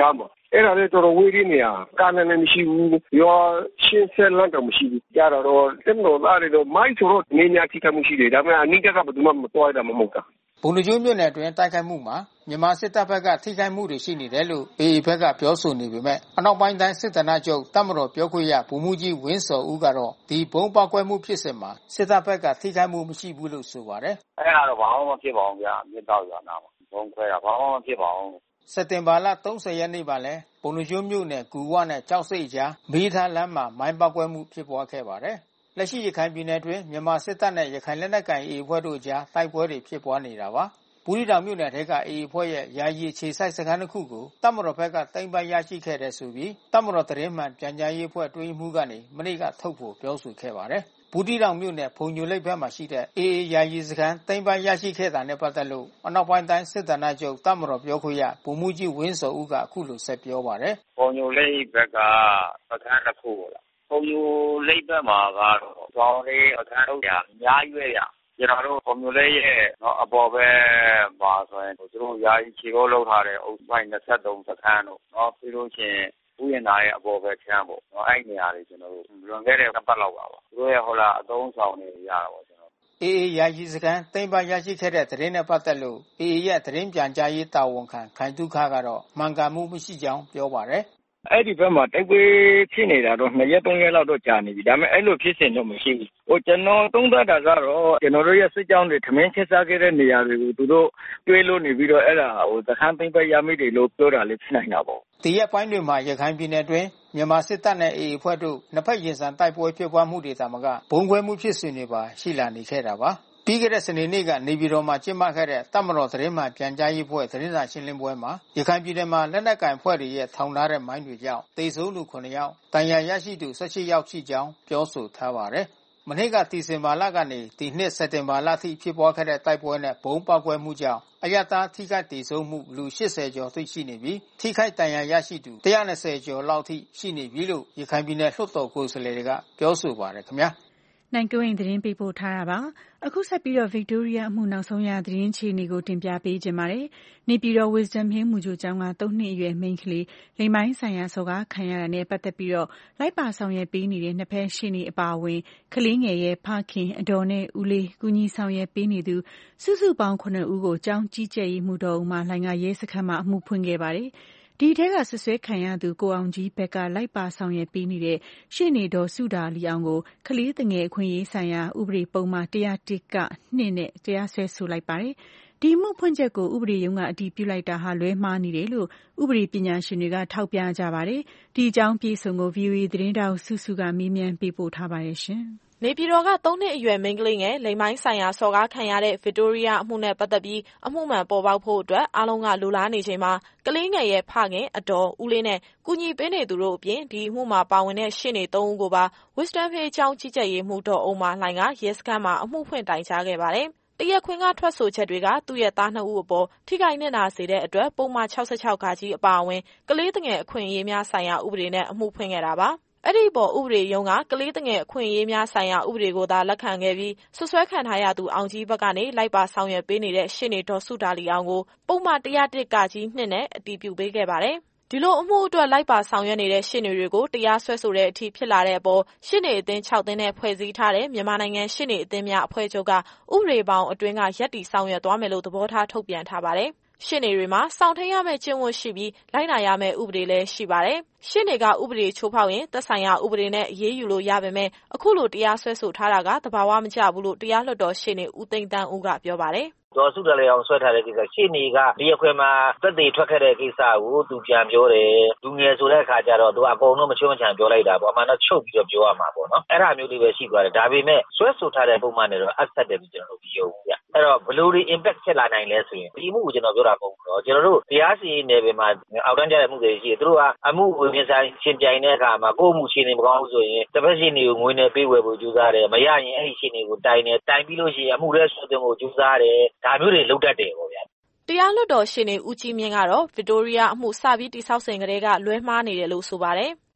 အဲ့ဒါလည်းတော်တော်ဝေးရင်းနေရကားလည်းမရှိဘူးရောရှင်းဆက်လန့်တော့မရှိဘူးကြတော့တက်မလို့သားတွေတော့မိုက်ဆိုတော့နေညာထိခိုက်မှုရှိတယ်ဒါပေမဲ့အနိကကဘယ်သူမှမတွားရတာမဟုတ်တာဘုံကျိုးမြို့နယ်အတွင်းတိုက်ခိုက်မှုမှာမြန်မာစစ်တပ်ဘက်ကထိခိုက်မှုတွေရှိနေတယ်လို့ အေအေ ဘက်ကပြောဆိုနေပေမဲ့အနောက်ပိုင်းတိုင်းစစ်ဌာနချုပ်တပ်မတော်ပြောခွင့်ရဗိုလ်မှူးကြီးဝင်းစောဦးကတော့ဒီဘုံပေါက်ကွဲမှုဖြစ်စဉ်မှာစစ်တပ်ဘက်ကထိခိုက်မှုမရှိဘူးလို့ဆိုပါတယ်။အဲ့ဒါတော့ဘာမှမဖြစ်ပါဘူးဗျာမြစ်တော့ရွာနာမှာဘုံခွဲတာဘာမှမဖြစ်ပါဘူးစက်တင်ဘာလ၃၀ရက်နေ့မှာလဲဘုံကျိုးမြို့နယ်ကူဝနဲ့ကြောက်စိတ်ကြားမီးထားလမ်းမှာမိုင်းပေါက်ကွဲမှုဖြစ်ပွားခဲ့ပါတယ်လက်ရှိရခိုင်ပြည်နယ်တွင်မြန်မာစစ်တပ်နဲ့ရခိုင်လက်နက်ကိုင် အေအေ အဖွဲ့တို့ကြားတိုက်ပွဲတွေဖြစ်ပွားနေတာပါဘူးရီတောင်မြို့နယ်ထဲက အေအေ အဖွဲ့ရဲ့ယာယီခြေစိုက်စခန်းတစ်ခုကိုတပ်မတော်ဘက်ကသိမ်းပိုက်ရရှိခဲ့တဲ့ဆိုပြီးတပ်မတော်သတင်းမှန်ပြန်ကြားရေးအဖွဲ့တွင်းမှုကနေမနေ့ကထုတ်ဖော်ပြောဆိုခဲ့ပါတယ်။ဘူးတီတောင်မြို့နယ်ဖုန်ညိုလိပ်ဘက်မှာရှိတဲ့ အေအေ ယာယီစခန်းသိမ်းပိုက်ရရှိခဲ့တာနဲ့ပတ်သက်လို့အနောက်ပိုင်းတိုင်းစစ်ဌာနချုပ်တပ်မတော်ပြောခွင့်ရဗိုလ်မှူးကြီးဝင်းစောဦးကအခုလိုဆက်ပြောပါတယ်။ဖုန်ညိုလိပ်ဘက်ကစခန်းတစ်ခုပေါ့လား။ဖုန်ညိုလိပ်ဘက်မှာကတော့ဘောင်းလေးအခန်းထုတ်ရအများကြီးပဲရကျွန်တော်တို့ကွန်မြူလေးရဲ့နော်အပေါ်ပဲပါဆိုရင်တို့တို့ယာယီခြေလို့လောက်ထားတဲ့အုပ်ပိုင်း၂၃စခန်းတို့နော်ပြီးလို့ချင်းဥယျာဉ်သားရဲ့အပေါ်ပဲချမ်းပေါ့နော်အဲ့နေရာတွေကျွန်တော်တို့လွန်ခဲ့တဲ့တစ်ပတ်လောက်ပါပါတို့ရဲ့ဟိုလာအသုံးဆောင်နေရတာပေါ့ကျွန်တော်အေအေယာယီစခန်းသိမ်းပိုက်ရရှိခဲ့တဲ့သတင်းနဲ့ပတ်သက်လို့အေအေရဲ့သတင်းပြန်ကြားရေးတာဝန်ခံခိုင်တုခကတော့မှန်ကန်မှုမရှိကြောင်းပြောပါတယ်အဲ့ဒီဘက်မှာတိုက်ပွဲဖြစ်နေတာတော့နှစ်ရက်သုံးရက်လောက်တော့ကြာနေပြီဒါပေမဲ့အဲ့လိုဖြစ်စဉ်တော့မရှိဘူးဟိုကျွန်တော်သုံးသပ်တာကတော့ကျွန်တော်တို့ရဲ့စစ်ကြောင်းတွေထမင်းချက်စားခဲ့တဲ့နေရာတွေကိုသူတို့တွဲလို့နေပြီးတော့အဲ့ဒါဟိုသခန်းသိမ်းပိုက်ရမိတယ်လို့ပြောတာလေးဖြစ်နိုင်တာပေါ့ဒီရက်ပိုင်းတွေမှာရခိုင်ပြည်နယ်တွင်မြန်မာစစ်တပ်နဲ့ အေအေ အဖွဲ့တို့နှစ်ဖက်ရင်ဆိုင်တိုက်ပွဲဖြစ်ပွားမှုတွေသာမကဘုံခွဲမှုဖြစ်စဉ်တွေပါရှိလာနေခဲ့တာပါပြီးခဲ့တဲ့စနေနေ့ကနေပြည်တော်မှာကျင်းပခဲ့တဲ့တပ်မတော်သတင်းမှန်ပြန်ကြားရေးအဖွဲ့သတင်းစာရှင်းလင်းပွဲမှာရခိုင်ပြည်နယ်မှာလက်နက်ကိုင်အဖွဲ့တွေရဲ့ထောင်ထားတဲ့မိုင်းတွေကြောင့်တေဆုံးလူခုနစ်ယောက်၊တန်ရာရရှိသူ၁၈ယောက်ရှိကြောင်းပြောဆိုထားပါတယ်။မနေ့ကဒီဇင်ဘာလကနေဒီနှစ်စက်တင်ဘာလအထိဖြစ်ပွားခဲ့တဲ့တိုက်ပွဲနဲ့ဘုံပေါက်ကွဲမှုကြောင့်အရပ်သားထိခိုက်ဒေဆုံးမှုလူ၈၀ကျော်သိရှိနေပြီးထိခိုက်တန်ရာရရှိသူ၁၂၀ကျော်လောက်ထိရှိနေပြီလို့ရခိုင်ပြည်နယ်လွှတ်တော်ကိုယ်စားလှယ်တွေကပြောဆိုပါတယ်ခင်ဗျာ။နိုင်ကွင်းသတင်းပေးပို့ထားတာပါအခုဆက်ပြီးတော့ Victoria အမှုနောက်ဆုံးရသတင်းချီနေကိုတင်ပြပေးကြပါမယ်နေပြည်တော် Wisdom Hill မူကြိုကျောင်းကသုံးနှစ်အရွယ်မိန်းကလေးလိမ်ပိုင်းဆိုင်ရာစော်ကားခံရတာနဲ့ပတ်သက်ပြီးတော့လိုက်ပါဆောင်ရွက်ပေးနေတဲ့နှစ်ဖက်ရှေ့နေအပါအဝင်ကလေးငယ်ရဲ့ဖခင်အတော်နဲ့ဦးလေးကူညီဆောင်ရွက်ပေးနေသူစုစုပေါင်းခုနှစ်ဦးကိုကျောင်းကြီးကြပ်ရေးမှုတော်ဦးမှလှိုင်ကရဲစခန်းမှာအမှုဖွင့်ခဲ့ပါတယ်ဒီထဲကဆွဆွဲခံရသူကိုအောင်ကြီးဘက်ကလိုက်ပါဆောင်ရွက်ပေးနေတဲ့ရှေ့နေတော်စုဒါလီအောင်ကိုကလေးတငယ်အခွင့်အရေးဆိုင်ရာဥပဒေပုံမှန်၁၀၁ကနှစ်နဲ့တရားစွဲဆိုလိုက်ပါတယ်။ဒီမှုဖွင့်ချက်ကိုဥပဒေရုံးကအတည်ပြုလိုက်တာဟာလွဲမှားနေတယ်လို့ဥပဒေပညာရှင်တွေကထောက်ပြကြပါတယ်။ဒီအကြောင်းပြေဆုံးကို ဗီအိုအေ သတင်းတောက်စုစုကမေးမြန်းပေးပို့ထားပါတယ်ရှင်။နေပြည်တော်ကသုံးနှစ်အရွယ်မိန်းကလေးငယ်လိမ်ပိုင်းဆိုင်ရာစော်ကားခံရတဲ့ဗစ်တိုးရီးယားအမှုနဲ့ပတ်သက်ပြီးအမှုမှန်ပေါ်ပေါက်ဖို့အတွက်အားလုံးကလိုလားနေချိန်မှာကလေးငယ်ရဲ့ဖခင်အတော်ဦးလေးနဲ့ကူညီပေးနေသူတို့အပြင်ဒီအမှုမှာပါဝင်တဲ့ရှေ့နေသုံးဦးကိုပါ Wisdom Hill ကျောင်းကြီးကြပ်ရေးမှုတော်အုံးမှာလှိုင်ကရဲစခန်းမှာအမှုဖွင့်တိုင်ကြားခဲ့ပါတယ်။တရားခွင်ကထွက်ဆိုချက်တွေကသူ့ရဲ့သားနှစ်ဦးအပေါ်ထိခိုက်နစ်နာစေတဲ့အတွက်ပုံမှန်၆၆ခါကြီးအပါအဝင်ကလေးငယ်အခွင့်အရေးများဆိုင်ရာဥပဒေနဲ့အမှုဖွင့်ခဲ့တာပါ။အဲ့ဒီပေါ်ဥပဒေရုံးကကလေးငယ်အခွင့်အရေးများဆိုင်ရာဥပဒေကိုသာလက်ခံခဲ့ပြီးဆွဆွဲခံထားရသူအောင်ကြီးဘက်ကနေလိုက်ပါဆောင်ရွက်ပေးနေတဲ့ရှေ့နေတော်စုဒါလီအောင်ကိုပုံမှန်၁၀၁ကကြီးနှစ်နဲ့အတည်ပြုပေးခဲ့ပါတယ်။ဒီလိုအမှုအတွက်လိုက်ပါဆောင်ရွက်နေတဲ့ရှေ့နေတွေကိုတရားစွဲဆိုတဲ့အထိဖြစ်လာတဲ့အပေါ်ရှေ့နေအသင်း၆သင်းနဲ့ဖွဲ့စည်းထားတဲ့မြန်မာနိုင်ငံရှေ့နေအသင်းများအဖွဲ့ချုပ်ကဥပဒေပေါင်းအတွင်းကရပ်တည်ဆောင်ရွက်သွားမယ်လို့သဘောထားထုတ်ပြန်ထားပါတယ်။ရှင်းနေတွေမှာစောင့်ထိန်ရမယ့်ကျင့်ဝတ်ရှိပြီးလိုက်နာရမယ့်ဥပဒေလည်းရှိပါတယ်။ရှင်းနေကဥပဒေချိုးဖောက်ရင်သက်ဆိုင်ရာဥပဒေနဲ့အရေးယူလို့ရပါမယ်။အခုလိုတရားစွဲဆိုထားတာကသဘာဝမကျဘူးလို့တရားလွှတ်တော်ရှေ့နေဦးသိန်းတန်းဦးကပြောပါတယ်။ဒေါ်စုဒါလီအောင်ဆွဲထားတဲ့ကိစ္စရှေ့နေကတရားခွင်မှာသက်သေထွက်ခဲ့တဲ့ကိစ္စကိုသူပြန်ပြောတယ်လူငယ်ဆိုတဲ့အခါကျတော့သူအကုန်လုံးမချွတ်မချံပြောလိုက်တာပေါ့အမှန်တော့ချုပ်ပြီးတော့ပြောရမှာပေါ့နော်အဲ့ဒါမျိုးလေးပဲရှိသွားတယ်ဒါပေမဲ့ဆွဲဆိုထားတဲ့ပုံမှန်တွေတော့ accept တယ်ပြီးကျွန်တော်တို့ပြောဘူးဗျအဲ့တော့ဘယ်လိုတွေ impact ဖြစ်လာနိုင်လဲဆိုရင်ဒီမှုကိုကျွန်တော်ပြောတာမဟုတ်ဘူးနော်ကျွန်တော်တို့တရားစီရင်နယ်ပင်မှာအောက်တန်းကြတဲ့မှုတွေရှိတယ်သူတို့ကအမှုဝင်ပြဆိုင်ရှင်ပြိုင်တဲ့အခါမှာကိုယ့်မှုရှင်နေမကောင်းဘူးဆိုရင်တစ်ဖက်ရှင်တွေကိုငွေနဲ့ပေးဝယ်ဖို့ကြိုးစားတယ်မရရင်အဲ့ဒီရှင်တွေကိုတိုင်တယ်တိုင်ပြီးလို့ရှိရင်အမှုရဲဆွတဲ့ကိုကြိုးစားတယ်ဒါမျိုးတွေလုပ်တတ်တယ်ပေါ့ဗျာတရားလွှတ်တော်ရှေ့နေဦးကြီးမြင့်ကတော့ဗစ်တိုးရီးယားအမှုစပြီးတိဆောက်စဉ်ကတည်းကလွဲမှားနေတယ်လို့ဆိုပါတယ်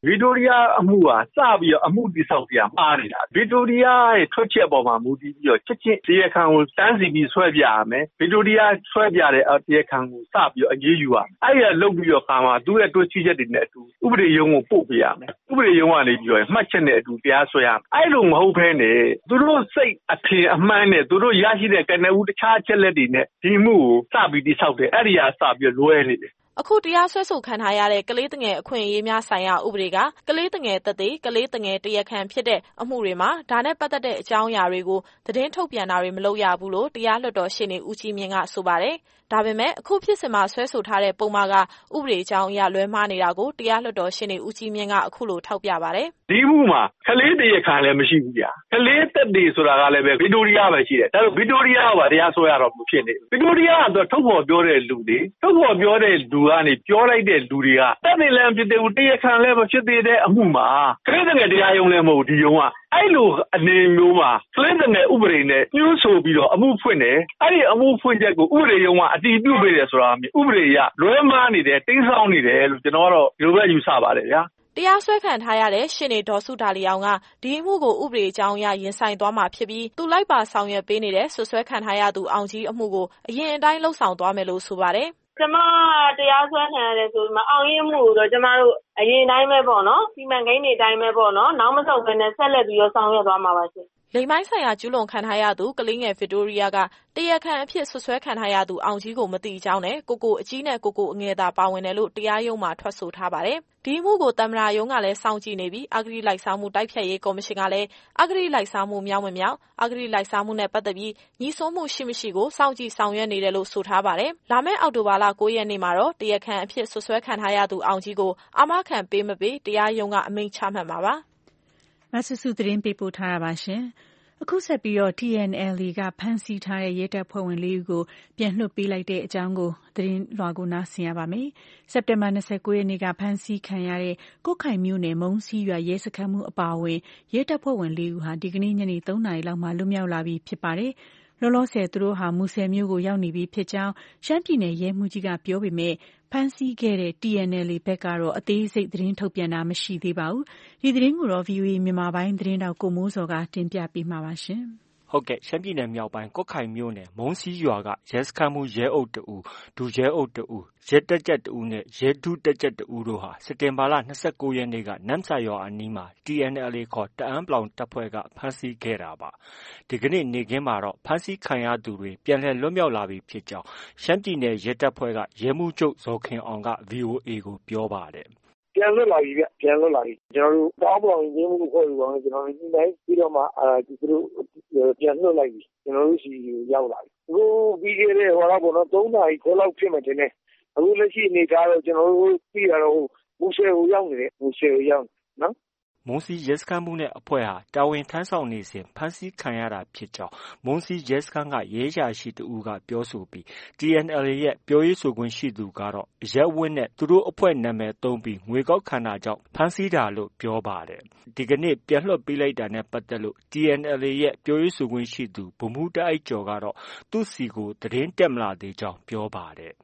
ဗီတိုရီယာအမှုဟာစပြီးတော့အမှုတိဆောက်ပြမှားနေတာဗီတိုရီယာရဲ့ထွက်ချက်ပေါ်မှာမူတည်ပြီးတော့ချက်ချင်းတရားခံကိုတန်းစီပြီးဆွဲပြရမယ်ဗီတိုရီယာဆွဲပြတဲ့တရားခံကိုစပြီးတော့အရေးယူရမယ်အဲ့ရလုပ်ပြီးတော့ခါမှာသူ့ရဲ့တွေ့ရှိချက်တွေနဲ့အတူဥပဒေရုံးကိုပို့ပြရမယ်ဥပဒေရုံးကနေပြီးတော့မှတ်ချက်နဲ့အတူတရားစွဲရမယ်အဲ့လိုမဟုတ်ဘဲနဲ့သူတို့စိတ်အထင်အမှန်နဲ့သူတို့ရရှိတဲ့ကနဦးတခြားချက်လက်တွေနဲ့ဒီမှုကိုစပြီးတိဆောက်တယ်အဲ့ဒီဟာစပြီးလွဲနေတယ်အခုတရားစွဲဆိုခံထားရတဲ့ကလေးတငယ်အခွင့်အရေးများဆိုင်ရာဥပဒေကကလေးတငယ်သက်သေကလေးတငယ်တရားခံဖြစ်တဲ့အမှုတွေမှာဒါနဲ့ပတ်သက်တဲ့အကြောင်းအရာတွေကိုသတင်းထုတ်ပြန်တာတွေမလုပ်ရဘူးလို့တရားလွှတ်တော်ရှေ့နေဦးကြီးမြင့်ကဆိုပါတယ်။ဒါပေမဲ့အခုဖြစ်စဉ်မှာဆွဲဆိုထားတဲ့ပုံမှားကဥပဒေအကြောင်းအရာလွဲမှားနေတာကိုတရားလွှတ်တော်ရှေ့နေဦးကြီးမြင့်ကအခုလိုထောက်ပြပါတယ်။ဒီမှုမှာကလေးတရားခံလည်းမရှိဘူးကြာ။ကလေးသက်သေဆိုတာကလည်းပဲဗီတိုရီယာပဲရှိတယ်။ဒါဆိုဗီတိုရီယာကပါတရားစွဲရတော့မဖြစ်နေဘူး။ဗီတိုရီယာကတော့ထုတ်ဖော်ပြောတဲ့လူတွေထုတ်ဖော်ပြောတဲ့လူကနေပြောလိုက်တဲ့လူတွေကတက်နေလည်းဖြစ်တဲ့ဦးတရားခံလည်းမဖြစ်သေးတဲ့အမှုမှာကလေးငယ်တရားရုံးလည်းမဟုတ်ဒီရုံးကအဲ့လိုအနေမျိုးမှာကလေးငယ်ဥပဒေနဲ့ညှို့ဆိုပြီးတော့အမှုဖွင့်တယ်အဲ့ဒီအမှုဖွင့်ချက်ကိုဥပဒေရုံးကအတည်ပြုပေးတယ်ဆိုတာဥပဒေအရလွဲမှားနေတယ်တင်းဆောင်းနေတယ်လို့ကျွန်တော်ကတော့ဒီလိုပဲယူဆပါတယ်ဗျာတရားစွဲခံထားရတဲ့ရှေ့နေဒေါ်စုဒါလီအောင်ကဒီအမှုကိုဥပဒေအကြောင်းအရရင်ဆိုင်သွားမှာဖြစ်ပြီးသူလိုက်ပါဆောင်ရွက်ပေးနေတဲ့ဆွဆွဲခံထားရသူအောင်ကြီးအမှုကိုအရင်အတိုင်းလှုပ်ဆောင်သွားမယ်လို့ဆိုပါတယ်ကျမတရားစွဲခံရတယ်ဆိုမှအောင်ရင်မှုတော့ကျမတို့အရင်တိုင်းပဲပေါ့နော်စီမံကိန်းတွေတိုင်းပဲပေါ့နော်နောက်မဆုတ်ဘဲနဲ့ဆက်လက်ပြီးတော့ဆောင်ရွက်သွားမှာပါရှင်လိမ်မိုင်းဆိုင်ရာကျူးလွန်ခံထားရသူကလေးငယ်ဗစ်တိုးရီယာကတရားခံအဖြစ်ဆွဆွဲခံထားရသူအောင်ကြီးကိုမတိအကြောင်းနဲ့ကိုကိုအကြီးနဲ့ကိုကိုအငယ်သာပါဝင်တယ်လို့တရားရုံးမှာထွက်ဆိုထားပါတယ်။ဒီမှုကိုတမ္ပရာရုံးကလည်းစောင့်ကြည့်နေပြီးအဂတိလိုက်စားမှုတိုက်ဖျက်ရေးကော်မရှင်ကလည်းအဂတိလိုက်စားမှုမြောက်မမြောက်အဂတိလိုက်စားမှုနဲ့ပတ်သက်ပြီးညီစွန်းမှုရှိမရှိကိုစောင့်ကြည့်ဆောင်ရွက်နေတယ်လို့ဆိုထားပါတယ်။လာမယ့်အောက်တိုဘာလ၉ရက်နေ့မှာတော့တရားခံအဖြစ်ဆွဆွဲခံထားရသူအောင်ကြီးကိုအာမခံပေးမပေးတရားရုံးကအမိန့်ချမှတ်မှာပါ။မဆူဆူသတင်းပေးပို့ထားတာပါရှင်။အခုဆက်ပြီးတော့ T N L A ကဖမ်းဆီးထားတဲ့ရဲတပ်ဖွဲ့ဝင်လေးဦးကိုပြန်လွှတ်ပေးလိုက်တဲ့အကြောင်းကိုသတင်းလွှာကိုနားဆင်ရပါမယ်။စက်တင်ဘာ၂၉ရက်နေ့ကဖမ်းဆီးခံရတဲ့ကုက္ခိုင်မြို့နယ်မုံစီရွာရဲစခန်းမှုအပါအဝင်ရဲတပ်ဖွဲ့ဝင်လေးဦးဟာဒီကနေ့ညနေ၃နာရီလောက်မှလွတ်မြောက်လာပြီဖြစ်ပါတယ်။လောလောဆယ်သူတို့ဟာမူဆယ်မြို့ကိုရောက်နေပြီဖြစ်ကြောင်းရှမ်းပြည်နယ်ရဲမှူးကြီးကပြောပေမဲ့ဖမ်းဆီးခဲ့တဲ့ T N L A ဘက်ကတော့အသေးစိတ်သတင်းထုတ်ပြန်တာမရှိသေးပါဘူး။ဒီသတင်းကိုတော့ V O A မြန်မာပိုင်းသတင်းတောက်ကိုမိုးစောကတင်ပြပေးမှာပါရှင်။ဟုတ်ကဲ့ရှမ်းပြည်နယ်မြောက်ပိုင်းကွတ်ခိုင်မြို့နယ်မုံစီရွာကရဲစခန်းမှုရဲအုပ်တဦးဒုရဲအုပ်တဦးရဲတက်ကြက်တဦးနဲ့ရဲဒုတက်ကြက်တဦးတို့ဟာစက်တင်ဘာလ၂၉ရက်နေ့ကနမ်ဆာရွာအနီးမှာ T N L A ခေါ်တအန်းပလောင်တပ်ဖွဲ့ကဖမ်းဆီးခဲ့တာပါဒီကနေ့နေ့ခင်းမှာတော့ဖမ်းဆီးခံရသူတွေပြန်လည်လွတ်မြောက်လာပြီဖြစ်ကြောင်းရှမ်းပြည်နယ်ရဲတပ်ဖွဲ့ကရဲမှူးချုပ်ဇော်ခင်အောင်က V O A ကိုပြောပါတယ်ပြန်လွတ်လာပြီဗျပြန်လွတ်လာပြီကျွန်တော်တို့တောင်းပလောင်ရင်းမှုဖွဲ့ပြီးတော့ကျွန်တော်တို့ဒီတိုင်းပြီးတော့မှအာသူတို့ပြန်လွတ်လိုက်ပြီကျွန်တော်တို့စီရောက်လာပြီအခုပြီးခဲ့တဲ့ဟောတော့ဘောနော်၃နာရီခွဲလောက်ဖြစ်မှတင်တယ်အခုလက်ရှိအနေထားတော့ကျွန်တော်တို့ပြီးတာတော့မူဆယ်ကိုရောက်နေတယ်မူဆယ်ကိုရောက်နော်မုံစီရဲစခန်းမှုနဲ့အဖွဲ့ဟာတာဝန်ထမ်းဆောင်နေစဉ်ဖမ်းဆီးခံရတာဖြစ်ကြောင်းမုံစီရဲစခန်းကရဲရှာရှိတဦးကပြောဆိုပြီး T N L A ရဲ့ပြောရေးဆိုခွင့်ရှိသူကတော့အရက်ဝင်းနဲ့သူတို့အဖွဲ့နာမည်သုံးပြီးငွေကောက်ခံတာကြောင့်ဖမ်းဆီးတာလို့ပြောပါတယ်ဒီကနေ့ပြန်လွှတ်ပေးလိုက်တာနဲ့ပတ်သက်လို့ T N L A ရဲ့ပြောရေးဆိုခွင့်ရှိသူဗိုလ်မှူးတိုက်ကျော်ကတော့သူ့စီကိုသတင်းတက်မလာသေးကြောင်းပြောပါတယ်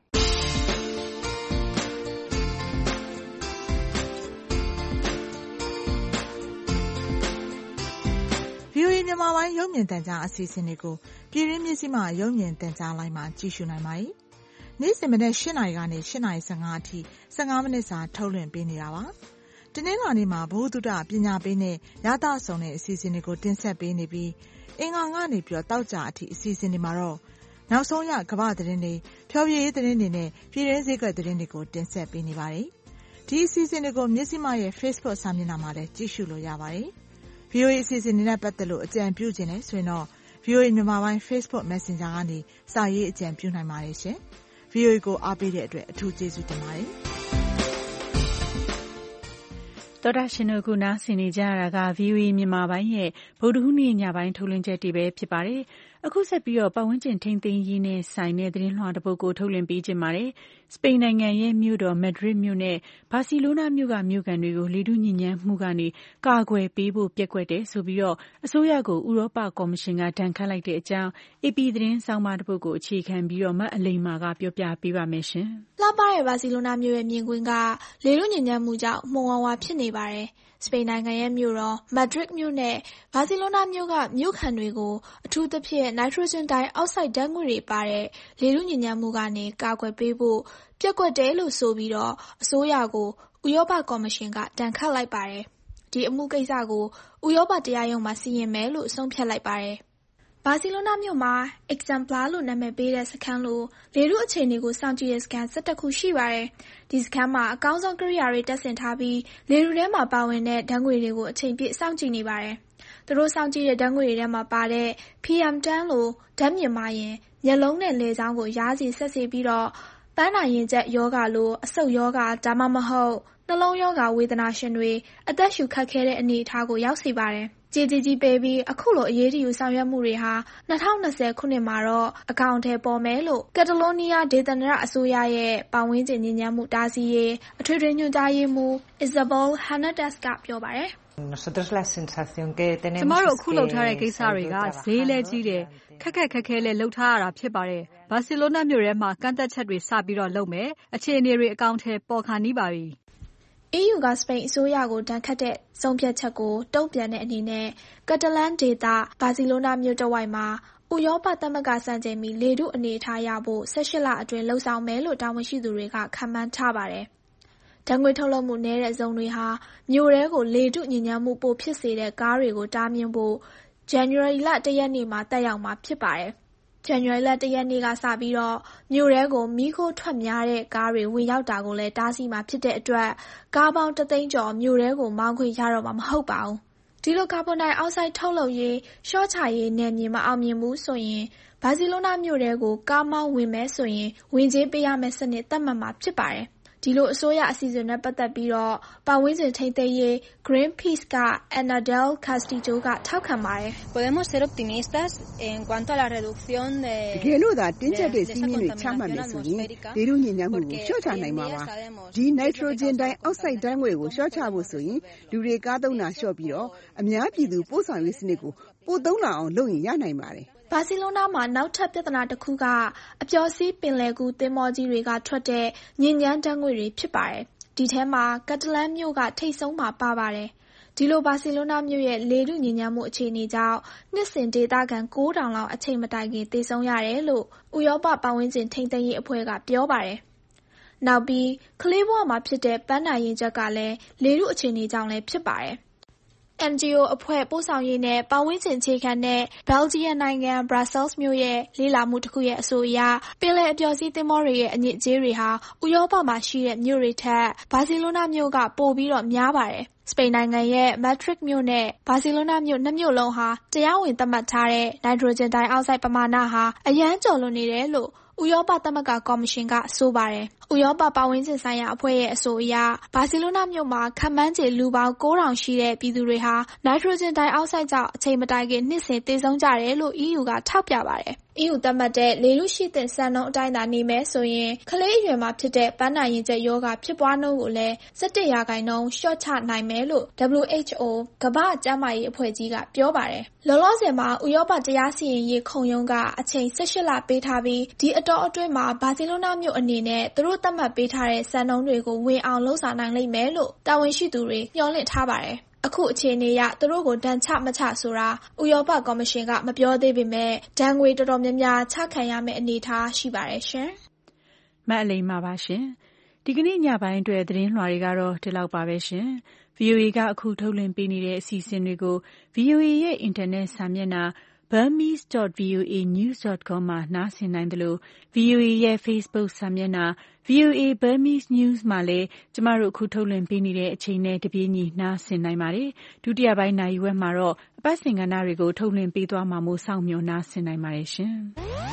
V O A မြန်မာပိုင်းရုပ်မြင်သံကြားအစီအစဉ်တွေကိုပြည်တွင်းမြစ်ကြီးမှရုပ်မြင်သံကြားလိုင်းမှာကြည့်ရှုနိုင်ပါတယ်။နေ့စဉ်မနက်၈နာရီကနေ၈နာရီ၁၅အထိ၁၅မိနစ်စာထုတ်လွှင့်ပေးနေတာပါ။တနင်္လာနေ့မှာဘုဒ္ဓပညာပေးနဲ့ရသဆောင်တဲ့အစီအစဉ်တွေကိုတင်ဆက်ပေးနေပြီးအင်္ဂါကနေပြီးတော့တောက်ကြအထိအစီအစဉ်တွေမှာတော့နောက်ဆုံးရကမ္ဘာသတင်းတွေဖျော်ဖြေရေးသတင်းတွေနဲ့ပြည်တွင်းစည်းကွက်သတင်းတွေကိုတင်ဆက်ပေးနေပါတယ်။ဒီအစီအစဉ်တွေကိုမြစ်ကြီးမှရဲ့ Facebook စာမျက်နှာမှာလည်းကြည့်ရှုလို့ရပါတယ်။ V O A အစီအစဉ်တွေနဲ့ပတ်သက်လို့အကြံပြုခြင်းနဲ့ဆိုရင်တော့ V O A မြန်မာပိုင်း Facebook Messenger ကနေစာရေးအကြံပြုနိုင်ပါတယ်ရှင်။ V O A ကိုအားပေးတဲ့အတွက်အထူးကျေးဇူးတင်ပါတယ်။တော်တာရှင်တို့ကနားဆင်နေကြရတာက V O A မြန်မာပိုင်းရဲ့ဗုဒ္ဓဟူးနေ့ညပိုင်းထုတ်လွှင့်ချက်တွေပဲဖြစ်ပါတယ်။အခုဆက်ပြီးတော့ပတ်ဝန်းကျင်ထိန်းသိမ်းရေးနဲ့ဆိုင်တဲ့သတင်းလွှာတစ်ပုဒ်ကိုထုတ်လွှင့်ပေးခြင်းပါတယ်။စပိန်နိုင်ငံရဲ့မြို့တော်မက်ဒရစ်မြို့နဲ့ဘာစီလိုနာမြို့ကမြို့ကန်တွေကိုလေထုညစ်ညမ်းမှုကနေကာကွယ်ပေးဖို့ပျက်ကွက်တယ်ဆိုပြီးတော့အစိုးရကိုဥရောပကော်မရှင်ကဒဏ်ခတ်လိုက်တဲ့အကြောင်း A P သတင်းဆောင်းပါးတစ်ပုဒ်ကိုအခြေခံပြီးတော့မအလိမ္မာကပြောပြပေးပါမယ်ရှင်။လှပတဲ့ဘာစီလိုနာမြို့ရဲ့မြင်ကွင်းကလေထုညစ်ညမ်းမှုကြောင့်မှုံဝါဝါဖြစ်နေနေပါတယ်။စပိန်နိုင်ငံရဲ့မြို့တော်မက်ဒရစ်မြို့နဲ့ဘာစီလိုနာမြို့ကမြို့ခံတွေကိုအထူးသဖြင့်နိုက်ထရိုဂျင်ဒိုင်အောက်ဆိုက်ဓာတ်ငွေ့တွေပါတဲ့လေထုညစ်ညမ်းမှုကနေကာကွယ်ပေးဖို့ပျက်ကွက်တယ်လို့ဆိုပြီးတော့အစိုးရကိုဥရောပကော်မရှင်ကတန်ခတ်လိုက်ပါတယ်။ဒီအမှုကိစ္စကိုဥရောပတရားရုံးမှာစီရင်မယ်လို့ဆုံးဖြတ်လိုက်ပါတယ်။ဘာစီလိုနာမြို့မှာ Exemplar လို့နာမည်ပေးတဲ့စခန်းလိုလေထုအခြေအနေကိုစောင့်ကြည့်တဲ့စခန်း၁၁ခုရှိပါတယ်။ဒီစခန်းမှာအကောင်းဆုံးကိရိယာတွေတပ်ဆင်ထားပြီးလေထုထဲမှာပါဝင်တဲ့ဓာတ်ငွေတွေကိုအချိန်ပြည့်စောင့်ကြည့်နေပါတယ်။သူတို့စောင့်ကြည့်တဲ့ဓာတ်ငွေတွေထဲမှာပါတဲ့ ပီ အမ် ten လိုဓာတ်မြင့်မာရင်မျက်လုံးနဲ့လည်ချောင်းကိုရားစီဆက်စေပြီးတော့ပန်းနာရင်ကျက်ယောဂလိုအဆုတ်ယောဂဒါမှမဟုတ်နှလုံးယောဂဝေဒနာရှင်တွေအသက်ရှူခတ်ခဲတဲ့အနေအထားကိုရောက်စေပါတယ်။ကြေကြီးကြီးပေးပြီးအခုလိုအရေးတယူဆောင်ရွက်မှုတွေဟာ၂၀၂၀ခုနှစ်မှာတော့အကောင့်ထဲပေါ်မယ်လို့ကက်တလိုနီးယားဒေသန္တရအစိုးရရဲ့ပတ်ဝန်းကျင်ညစ်ညမ်းမှုတားဆီးရေးအထွေထွေညွှန်ကြားရေးမှူး Isabel Hernandez ကပြောပါတယ်။ကျမတို့အခုလုပ်ထားတဲ့ကိစ္စတွေကဈေးလဲကြီးတယ်ခက်ခက်ခက်ခဲလဲလုပ်ထားရတာဖြစ်ပါတယ်။ဘာစီလိုနာမြို့ထဲမှာကန့်သက်ချက်တွေစပြီးတော့လုပ်မယ်အခြေအနေတွေအကောင့်ထဲပေါ်ခါနီးပါပြီ။အီးယူ ကစပိန်အစိုးရကိုဒဏ်ခတ်တဲ့ဆုံးဖြတ်ချက်ကိုတုံ့ပြန်တဲ့အနေနဲ့ကက်တလန်ဒေသဘာစီလိုနာမြို့တဝိုက်မှာဥရောပသမဂ္ဂစံချိန်မီလေထုအနေအထားရဖို့၁၈လအတွင်းလှုပ်ဆောင်မယ်လို့တာဝန်ရှိသူတွေကခန့်မှန်းထားပါတယ်။ဓာတ်ငွေ့ထုတ်လွှတ်မှုနည်းတဲ့ဇုန်တွေဟာမြို့ထဲကိုလေထုညစ်ညမ်းမှုပိုဖြစ်စေတဲ့ကားတွေကိုတားမြစ်ဖို့ဇန်နဝါရီလ၁ရက်နေ့မှာသက်ရောက်မှာဖြစ်ပါတယ်။ဇန်နဝါရီလ၁ရက်နေ့ကစပြီးတော့မြို့ထဲကိုမီးခိုးထွက်များတဲ့ကားတွေဝင်ရောက်တာကိုလည်းတားဆီးမှာဖြစ်တဲ့အတွက်ကားပေါင်းတသိန်းကျော်မြို့ထဲကိုမောင်းခွင့်ရတော့မှာမဟုတ်ပါဘူး။ဒီလိုကာဗွန်ဒိုင်အောက်ဆိုက်ထုတ်လုပ်ရေးလျှော့ချရေးနယ်မြေမအောင်မြင်ဘူးဆိုရင်ဘာစီလိုနာမြို့ထဲကိုကားမောင်းဝင်မယ်ဆိုရင်ဝင်ကြေးပေးရမယ့်စနစ်သတ်မှတ်မှာဖြစ်ပါတယ်။ဒီလိုအစိုးရအစီအစဉ်နဲ့ပတ်သက်ပြီးတော့ပတ်ဝန်းကျင်ထိန်းသိမ်းရေး Greenpeace က Ana del Castillo ကထောက်ခံပါတယ်။ Podemos ser optimistas en cuanto a la reducción de တကယ်လို့သာတင်းကျပ်တဲ့စီးမြင့်တွေချမှတ်မယ်ဆိုရင်လေထုညစ်ညမ်းမှုကိုလျှော့ချနိုင်မှာပါ။ဒီနိုက်ထရိုဂျင်ဒိုင်အောက်ဆိုက်ဓာတ်ငွေ့ကိုလျှော့ချဖို့ဆိုရင်လူတွေကားသုံးတာလျှော့ပြီးတော့အများပြည်သူပို့ဆောင်ရေးစနစ်ကိုပိုသုံးလာအောင်လုပ်ရင်ရနိုင်ပါတယ်။ဘာစီလိုနာမှာနောက်ထပ်ပြဿနာတစ်ခုကအပျော်စီးပင်လယ်ကူးသင်္ဘောကြီးတွေကထွက်တဲ့ညစ်ညမ်းဓာတ်ငွေ့တွေဖြစ်ပါတယ်။ဒီထဲမှာကက်တလန်မြို့ကထိပ်ဆုံးမှာပါပါတယ်။ဒီလိုဘာစီလိုနာမြို့ရဲ့လေထုညစ်ညမ်းမှုအခြေအနေကြောင့်နှစ်စဉ်ဒေသခံ၉ထောင်လောက်အချိန်မတိုင်ခင်သေဆုံးရတယ်လို့ဥရောပပတ်ဝန်းကျင်ထိန်းသိမ်းရေးအဖွဲ့ကပြောပါတယ်။နောက်ပြီးကလေးဘဝမှာဖြစ်တဲ့ပန်းနာရင်ကျက်ကလည်းလေထုအခြေအနေကြောင့်လည်းဖြစ်ပါတယ်။အန်ဂျီအို အဖွဲ့ပို့ဆောင်ရေးနဲ့ပတ်ဝန်းကျင်အခြေခံတဲ့ဘယ်လ်ဂျီယံနိုင်ငံဘရပ်ဆဲလ်မြို့ရဲ့လေ့လာမှုတစ်ခုရဲ့အဆိုအရပင်လယ်အပျော်စီးသင်္ဘောတွေရဲ့အညစ်အကြေးတွေဟာဥရောပမှာရှိတဲ့မြို့တွေထက်ဘာစီလိုနာမြို့ကပိုပြီးတော့များပါတယ်။စပိန်နိုင်ငံရဲ့မက်ဒရစ်မြို့နဲ့ဘာစီလိုနာမြို့နှစ်မြို့လုံးဟာတရားဝင်သတ်မှတ်ထားတဲ့နိုက်ထရိုဂျင်ဒိုင်အောက်ဆိုက်ပမာဏဟာအရမ်းကျော်လွန်နေတယ်လို့ဥရောပသမဂ္ဂကော်မရှင်ကဆိုပါတယ်။ဥရောပပတ်ဝန်းကျင်ဆိုင်ရာအဖွဲ့ရဲ့အဆိုအရဘာစီလိုနာမြို့မှာခန့်မှန်းခြေလူပေါင်း၉ထောင်ရှိတဲ့ပြည်သူတွေဟာနိုက်ထရိုဂျင်ဒိုင်အောက်ဆိုက်ကြောင့်အချိန်မတိုင်ခင်နှစ်စဉ်သေဆုံးကြတယ်လို့ အီးယူ ကထောက်ပြပါတယ်။ အီးယူ သတ်မှတ်တဲ့လေထုရှိသင့်စံနှုန်းအတိုင်းသာနေမယ်ဆိုရင်ကလေးအရွယ်မှာဖြစ်တဲ့ပန်းနာရင်ကျက်ရောဂါဖြစ်ပွားနှုန်းကိုလည်း၁၁ရာခိုင်နှုန်းလျှော့ချနိုင်မယ်လို့ ဒဗလ်ယူ အိတ်ချ် အို ကမ္ဘာ့ကျန်းမာရေးအဖွဲ့ကြီးကပြောပါတယ်။လောလောဆယ်မှာဥရောပတရားစီရင်ရေးခုံရုံးကအချိန်၁၈လပေးထားပြီးဒီအတောအတွင်းမှာဘာစီလိုနာမြို့အနေနဲ့သူတို့သတ်မှတ်ပေးထားတဲ့စံနှုန်းတွေကိုဝင်အောင်လုပ်ဆောင်နိုင်လိမ့်မယ်လို့တာဝန်ရှိသူတွေမျှော်လင့်ထားပါတယ်။အခုအခြေအနေအရသူတို့ကိုဒဏ်ချမချဆိုတာဥရောပကော်မရှင်ကမပြောသေးပေမဲ့ဒဏ်ငွေတော်တော်များများချခံရမယ့်အနေအထားရှိပါတယ်ရှင်။မအလိမ္မာပါရှင်။ဒီကနေ့ညပိုင်းအတွက်သတင်းလွှာတွေကတော့ဒီလောက်ပါပဲရှင်။ ဗီအိုအေကအခုထုတ်လွှင့်ပေးနေတဲ့အစီအစဉ်တွေကို ဗီအိုအေရဲ့အင်တာနက်စာမျက်နှာ burmese dot v o a news dot com မှာနားဆင်နိုင်တယ်လို့ ဗီအိုအေရဲ့ Facebook စာမျက်နှာ ဗီအိုအေ Burmese News မှာလည်းကျမတို့အခုထုတ်လွှင့်ပေးနေတဲ့အချိန်နဲ့တပြေးညီနားဆင်နိုင်ပါတယ်။ဒုတိယပိုင်းနာရီဝက်မှာတော့အပတ်စဉ်ကဏ္ဍတွေကိုထုတ်လွှင့်ပေးသွားမှာမို့စောင့်မျှော်နားဆင်နိုင်ပါတယ်ရှင်။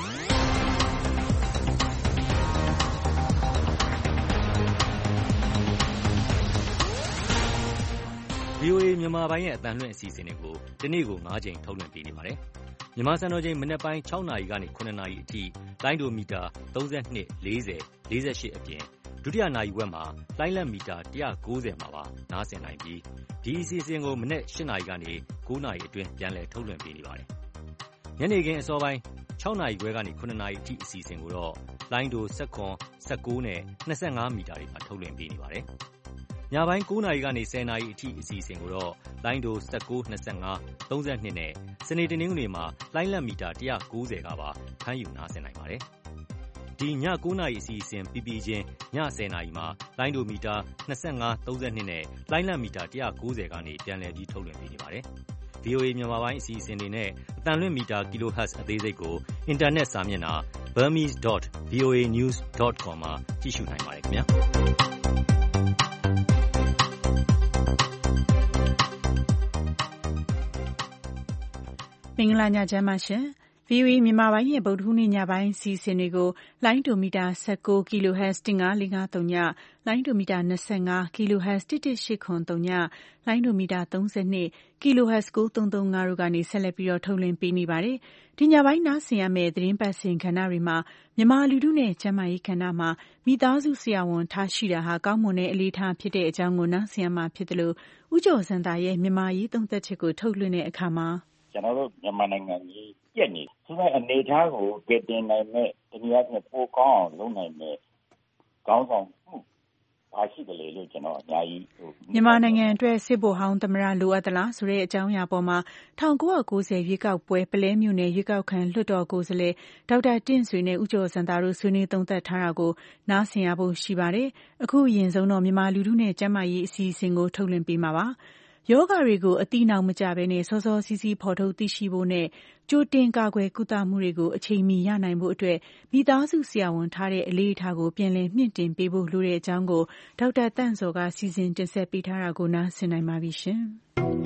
ဗီအိုအေမြန်မာပိုင်းရဲ့အသံလွှင့်အစီအစဉ်တွေကိုဒီနေ့ကို၅ကြိမ်ထုတ်လွှင့်ပေးနေပါတယ်။မြန်မာစံတော်ချိန်မနက်ပိုင်း၆နာရီကနေ၇နာရီအထိလိုင်းဒိုမီတာ၃၂ ၄၀ ၄၈အပြင်ဒုတိယနာရီဝက်မှာလိုင်းလက်မီတာ၁၉၀မှာပါနားဆင်နိုင်ပြီးဒီအစီအစဉ်ကိုမနက်၈နာရီကနေ၉နာရီအတွင်းပြန်လည်ထုတ်လွှင့်ပေးနေပါတယ်။ညနေခင်းအစောပိုင်း၆နာရီခွဲကနေ၇နာရီအထိအစီအစဉ်ကိုတော့လိုင်းဒို၁၇ ၁၉နဲ့၂၅မီတာတွေမှာထုတ်လွှင့်ပေးနေပါတယ်။ညပိုင်း၉နာရီကနေ၁၀နာရီအထိအစီအစဉ်ကိုတော့လိုင်းဒို၁၉ ၂၅ ၃၂နဲ့စနေတနင်္ဂနွေမှာလိုင်းလက်မီတာ၁၉၀ကပါဖမ်းယူနားဆင်နိုင်ပါတယ်။ဒီည၉နာရီအစီအစဉ်ပြီးပြီးချင်းည၁၀နာရီမှာလိုင်းဒိုမီတာ၂၅ ၃၂နဲ့လိုင်းလက်မီတာ၁၉၀ကနေပြန်လည်ပြီးထုတ်လွှင့်ပေးနေပါတယ်။ဗွီအိုအေ မြန်မာပိုင်းအစီအစဉ်တွေနဲ့အသံလွှင့်မီတာ kilohertz အသေးစိတ်ကိုအင်တာနက်စာမျက်နှာ burmese dot voa news dot com မှာကြည့်ရှုနိုင်ပါတယ်ခင်ဗျာ။မင်္ဂလာညချမ်းပါရှင်။ ဗွီအိုအေမြန်မာပိုင်းရဲ့ဗုဒ္ဓဟူးနေ့ညပိုင်းအစီအစဉ်တွေကိုလိုင်းဒိုမီတာ၁၉ kilohertz ၁၅၄၅၃ည၊လိုင်းဒိုမီတာ၂၅ kilohertz ၁၁၈၇၃ည၊လိုင်းဒိုမီတာ၃၂ kilohertz ၉၃၃၅တို့ကနေဆက်လက်ပြီးတော့ထုတ်လွှင့်ပေးနေပါတယ်။ဒီညပိုင်းနားဆင်ရမယ့်သတင်းပတ်စဉ်ကဏ္ဍတွေမှာမြန်မာလူထုနဲ့ကျန်းမာရေးကဏ္ဍမှာမိသားစုဆရာဝန်ထားရှိတာဟာကောင်းမွန်တဲ့အလေးထားဖြစ်တဲ့အကြောင်းကိုနားဆင်ရမှာဖြစ်တယ်လို့ဦးကျော်စံသာရဲ့မြန်မာရေးသုံးသပ်ချက်ကိုထုတ်လွှင့်တဲ့အခါမှာကျွန်တော်တို့မြန်မာနိုင်ငံကြီးပြက်နေဆိုတဲ့အနေအထားကိုကယ်တင်နိုင်မဲ့တနည်းအားဖြင့်ပိုကောင်းအောင်လုပ်နိုင်မဲ့ကောင်းဆောင်မှုပါရှိတယ်လေလို့ကျွန်တော်အများကြီးမြန်မာနိုင်ငံအတွက်စစ်ဗိုလ်ဟောင်းသမ္မတလိုအပ်သလားဆိုတဲ့အကြောင်းအရာပေါ်မှာ၁၉၉၀ရွေးကောက်ပွဲပလဲမြို့နယ်ရွေးကောက်ခံလွှတ်တော်ကိုယ်စားလှယ်ဒေါက်တာတင့်ဆွေနဲ့ဦးကျော်စံသာတို့ဆွေးနွေးသုံးသပ်ထားတာကိုနားဆင်ရဖို့ရှိပါတယ်။အခုအရင်ဆုံးတော့မြန်မာလူထုနဲ့ကျန်းမာရေးအစီအစဉ်ကိုထုတ်လွှင့်ပေးမှာပါ။ယောဂတွေကိုအတိနောက်မကျဘဲနဲ့စောစောစီးစီးဖော်ထုတ်သိရှိဖို့နဲ့ကြိုတင်ကာကွယ်ကုသမှုတွေကိုအချိန်မီရနိုင်ဖို့အတွက်မိသားစုဆရာဝန်ထားတဲ့အလေးထားကိုပြန်လည်မြင့်တင်ပေးဖို့လိုတဲ့အကြောင်းကိုဒေါက်တာတန့်စောကစီစဉ်တင်ဆက်ပေးထားတာကိုနားဆင်နိုင်ပါပြီရှင်။